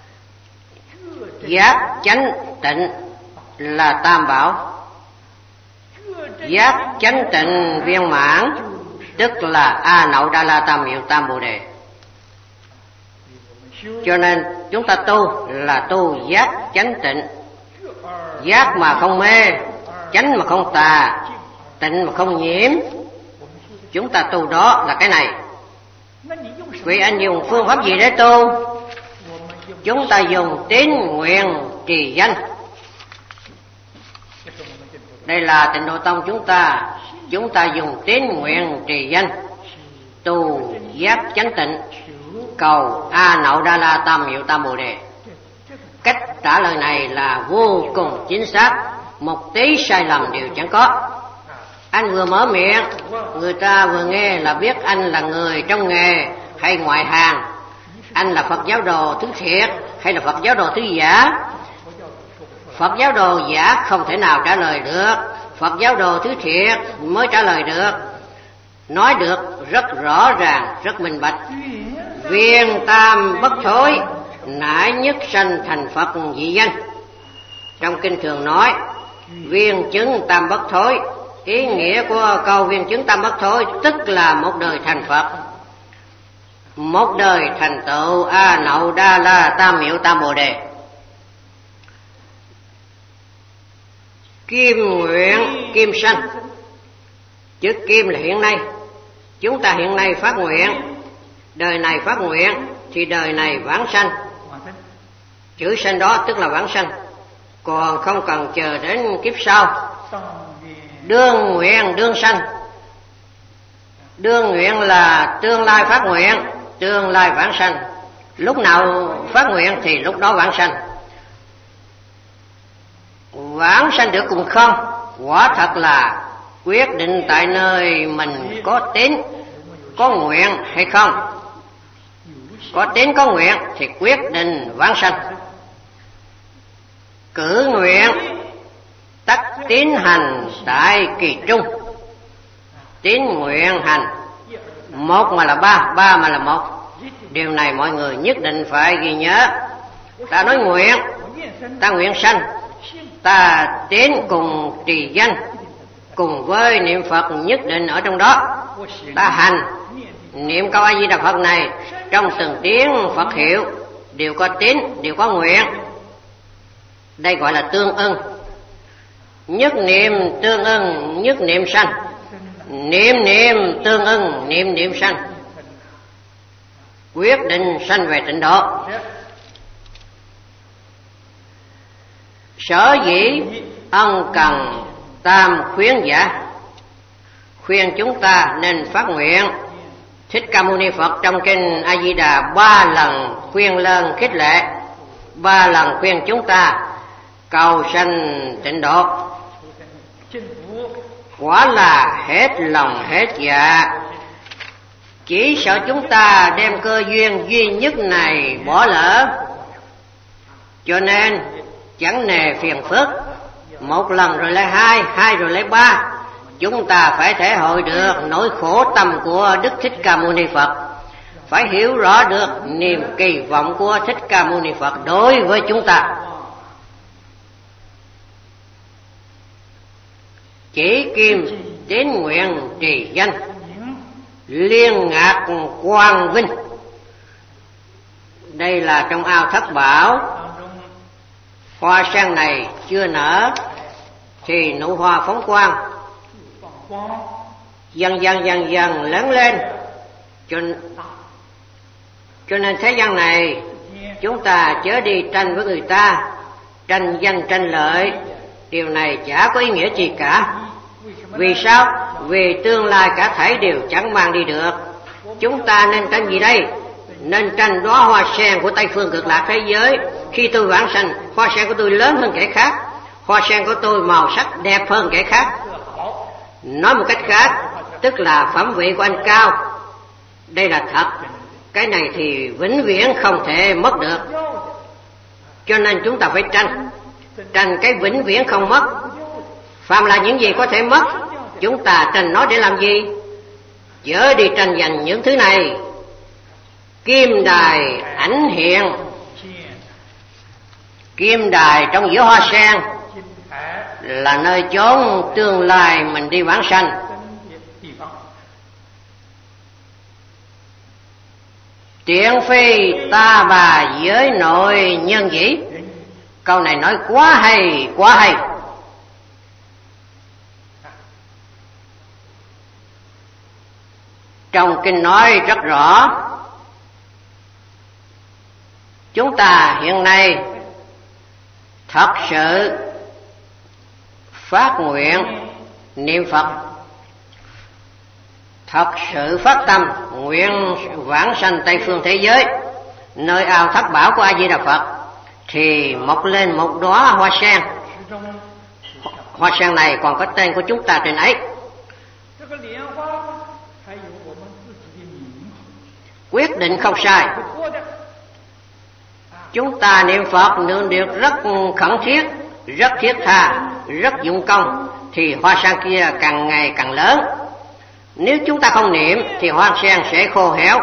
Giác chánh tịnh là tam bảo. Giác chánh tịnh viên mãn tức là A Nậu Đa La Tam Miệu Tam Bồ Đề. Cho nên chúng ta tu là tu giác chánh tịnh. Giác mà không mê, chánh mà không tà, tịnh mà không nhiễm. Chúng ta tu đó là cái này. Vì anh dùng phương pháp gì để tu? Chúng ta dùng tín nguyện trì danh. Đây là Tịnh Độ Tông chúng ta. Chúng ta dùng tín nguyện trì danh, tu giác chánh tịnh, cầu A Nậu Đa La Tam Miệu Tam Bồ Đề. Cách trả lời này là vô cùng chính xác, một tí sai lầm đều chẳng có. Anh vừa mở miệng, người ta vừa nghe là biết anh là người trong nghề hay ngoại hàng. Anh là Phật giáo đồ thứ thiệt hay là Phật giáo đồ thứ giả? Phật giáo đồ giả không thể nào trả lời được, Phật giáo đồ thứ thiệt mới trả lời được. Nói được rất rõ ràng, rất minh bạch. Viên tam bất thối, nãi nhất sanh thành Phật dị danh. Trong kinh thường nói viên chứng tam bất thối. Ý nghĩa của câu viên chứng tam bất thối tức là một đời thành Phật, một đời thành tựu A Nậu Đa La Tam Miệu Tam Bồ Đề. Kim nguyện kim sanh, chữ kim là hiện nay. Chúng ta hiện nay phát nguyện, đời này phát nguyện thì đời này vãng sanh. Chữ sanh đó tức là vãng sanh, còn không cần chờ đến kiếp sau. Đương nguyện đương sanh, đương nguyện là tương lai phát nguyện, tương lai vãng sanh. Lúc nào phát nguyện thì lúc đó vãng sanh. Vãng sanh được cùng không, quả thật là quyết định tại nơi mình có tín, có nguyện hay không. Có tín có nguyện thì quyết định vãng sanh. Cử nguyện tắc tín hành tại kỳ trung. Tín nguyện hành, một mà là ba, ba mà là một. Điều này mọi người nhất định phải ghi nhớ. Ta nói nguyện, ta nguyện sanh, ta tín cùng trì danh, cùng với niệm Phật nhất định ở trong đó. Ta hành, niệm câu A Di Đà Phật này trong từng tiếng Phật hiệu đều có tín, đều có nguyện. Đây gọi là tương ưng. Nhất niệm tương ưng, nhất niệm sanh. Niệm niệm tương ưng, niệm niệm sanh. Quyết định sanh về tịnh độ. Sở dĩ ân cần tam khuyến giả, khuyên chúng ta nên phát nguyện. Thích Ca Mâu Ni Phật trong kinh A Di Đà ba lần khuyên lơn khích lệ, ba lần khuyên chúng ta cầu sanh tịnh độ. Quả là hết lòng hết dạ, chỉ sợ chúng ta đem cơ duyên duy nhất này bỏ lỡ. Cho nên chẳng nề phiền phức, một lần rồi lấy hai, hai rồi lấy ba. Chúng ta phải thể hội được nỗi khổ tâm của Đức Thích Ca Mâu Ni Phật, phải hiểu rõ được niềm kỳ vọng của Thích Ca Mâu Ni Phật đối với chúng ta. Chỉ kim tín nguyện trì danh, liên ngạc quang vinh. Đây là trong ao thất bảo. Hoa sen này chưa nở thì nụ hoa phóng quang, dần dần dần dần lớn lên. Cho, cho nên thế gian này chúng ta chớ đi tranh với người ta, tranh danh tranh lợi. Điều này chả có ý nghĩa gì cả. Vì sao? Vì tương lai cả thảy đều chẳng mang đi được. Chúng ta nên tranh gì đây? Nên tranh đóa hoa sen của Tây Phương Cực Lạc thế giới. Khi tôi vãng sanh, hoa sen của tôi lớn hơn kẻ khác, hoa sen của tôi màu sắc đẹp hơn kẻ khác. Nói một cách khác, tức là phẩm vị của anh cao. Đây là thật. Cái này thì vĩnh viễn không thể mất được. Cho nên chúng ta phải tranh, tranh cái vĩnh viễn không mất. Phàm là những gì có thể mất, chúng ta tranh nó để làm gì? Chớ đi tranh giành những thứ này. Kim đài ảnh hiện, kim đài trong giữa hoa sen là nơi chốn tương lai mình đi vãng sanh. Tiện phi ta bà giới nội nhân dĩ. Câu này nói quá hay, quá hay. Trong kinh nói rất rõ, chúng ta hiện nay thật sự phát nguyện niệm Phật, thật sự phát tâm nguyện vãng sanh Tây Phương thế giới, nơi ao thất bảo của A Di Đà Phật, thì mọc lên một đóa hoa sen. hoa sen này còn có tên của chúng ta trên ấy. Quyết định không sai. Chúng ta niệm Phật niệm được rất khẩn thiết, rất thiết tha, rất dụng công, thì hoa sen kia càng ngày càng lớn. Nếu chúng ta không niệm thì hoa sen sẽ khô héo,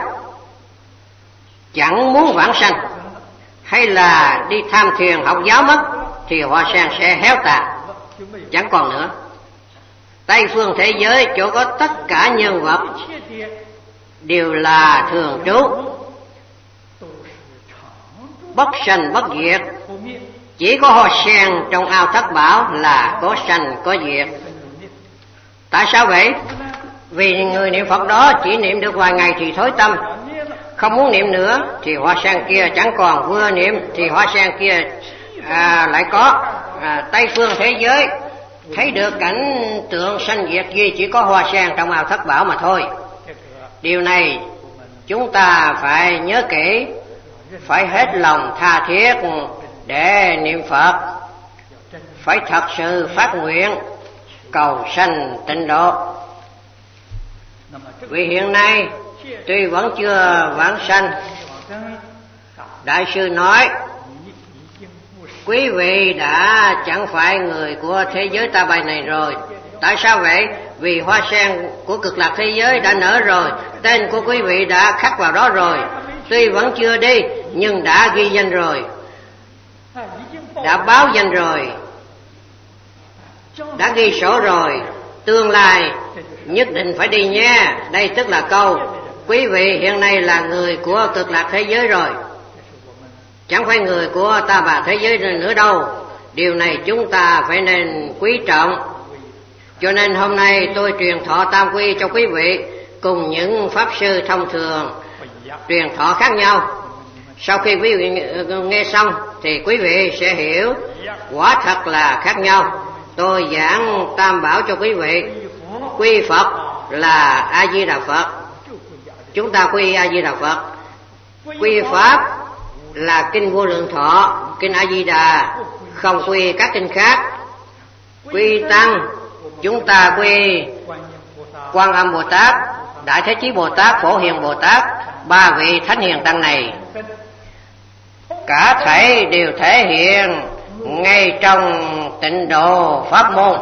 chẳng muốn vãng sanh, hay là đi tham thiền học giáo mất thì hoa sen sẽ héo tàn, chẳng còn nữa. Tây phương thế giới chỗ có tất cả nhân vật đều là thường trú, bất sanh bất diệt. Chỉ có hoa sen trong ao thất bảo là có sanh có diệt. Tại sao vậy? Vì người niệm Phật đó chỉ niệm được vài ngày thì thối tâm, không muốn niệm nữa thì hoa sen kia chẳng còn, vừa niệm thì hoa sen kia à, lại có. à, Tây phương thế giới thấy được cảnh tượng sanh diệt gì chỉ có hoa sen trong ao thất bảo mà thôi. Điều này chúng ta phải nhớ kỹ, phải hết lòng tha thiết để niệm Phật, phải thật sự phát nguyện cầu sanh tịnh độ. Vì hiện nay tuy vẫn chưa vãng sanh, Đại sư nói quý vị đã chẳng phải người của thế giới ta bà này rồi. Tại sao vậy? Vì hoa sen của cực lạc thế giới đã nở rồi, tên của quý vị đã khắc vào đó rồi. Tuy vẫn chưa đi nhưng đã ghi danh rồi, đã báo danh rồi, đã ghi sổ rồi. Tương lai nhất định phải đi nha. Đây tức là câu quý vị hiện nay là người của cực lạc thế giới rồi, chẳng phải người của ta bà thế giới nữa đâu. Điều này chúng ta phải nên quý trọng. Cho nên hôm nay tôi truyền thọ tam quy cho quý vị cùng những pháp sư thông thường truyền thọ khác nhau. Sau khi quý vị nghe xong thì quý vị sẽ hiểu quả thật là khác nhau. Tôi giảng tam bảo cho quý vị. Quy Phật là A Di Đà Phật, chúng ta quy A Di Đà Phật. Quy Pháp là kinh Vô Lượng Thọ, kinh A Di Đà, không quy các kinh khác. Quy Tăng chúng ta quy Quan Âm Bồ Tát, Đại Thế Chí Bồ Tát, Phổ Hiền Bồ Tát, ba vị thánh hiền tăng này. Cả thảy đều thể hiện ngay trong tịnh độ pháp môn.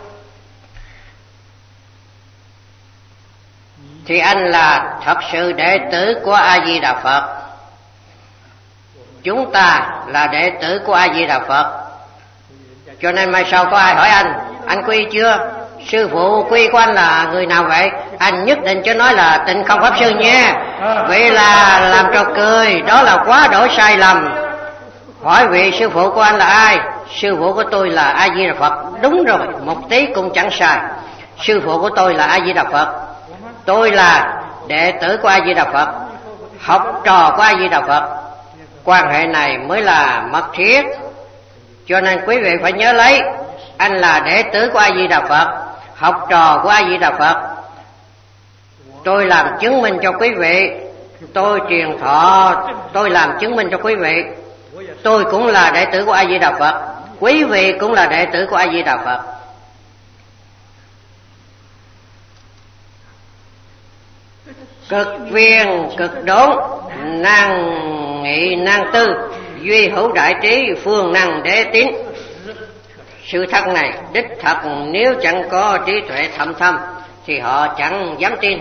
Thì anh là thật sự đệ tử của A Di Đà Phật. Chúng ta là đệ tử của A Di Đà Phật. Cho nên mai sau có ai hỏi anh, anh quy chưa? Sư phụ quy của anh là người nào vậy? Anh nhất định cho nói là Tịnh Không Pháp Sư nha. Vậy là làm trò cười, đó là quá đổi sai lầm. Hỏi vị sư phụ của anh là ai? Sư phụ của tôi là A Di Đà Phật. Đúng rồi, một tí cũng chẳng sai. Sư phụ của tôi là A Di Đà Phật. Tôi là đệ tử của A Di Đà Phật, học trò của A Di Đà Phật. Quan hệ này mới là mật thiết. Cho nên quý vị phải nhớ lấy, anh là đệ tử của A Di Đà Phật, học trò của A Di Đà Phật. Tôi làm chứng minh cho quý vị, tôi truyền thọ, tôi làm chứng minh cho quý vị. Tôi cũng là đệ tử của A Di Đà Phật, quý vị cũng là đệ tử của A Di Đà Phật. Cực viên cực đốn, năng nghị năng tư, duy hữu đại trí, phương năng đế tín. Sự thật này đích thật, nếu chẳng có trí tuệ thâm thâm thì họ chẳng dám tin.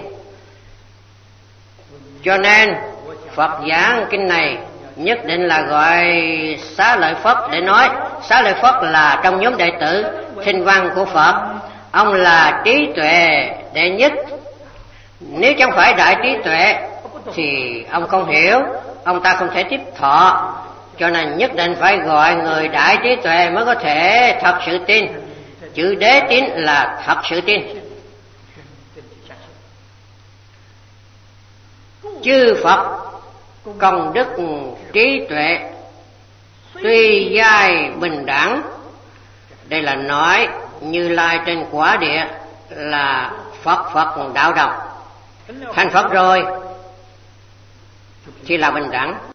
Cho nên Phật giảng kinh này nhất định là gọi Xá Lợi Phất để nói. Xá Lợi Phất là trong nhóm đệ tử Thinh Văn của Phật. Ông là trí tuệ đệ nhất. Nếu chẳng phải đại trí tuệ thì ông không hiểu, ông ta không thể tiếp thọ. Cho nên nhất định phải gọi người đại trí tuệ mới có thể thật sự tin. Chữ đế tín là thật sự tin. Chư Phật công đức trí tuệ tuy giai bình đẳng. Đây là nói Như Lai trên quả địa là Phật Phật đạo đồng. Thành Phật rồi thì là bình đẳng.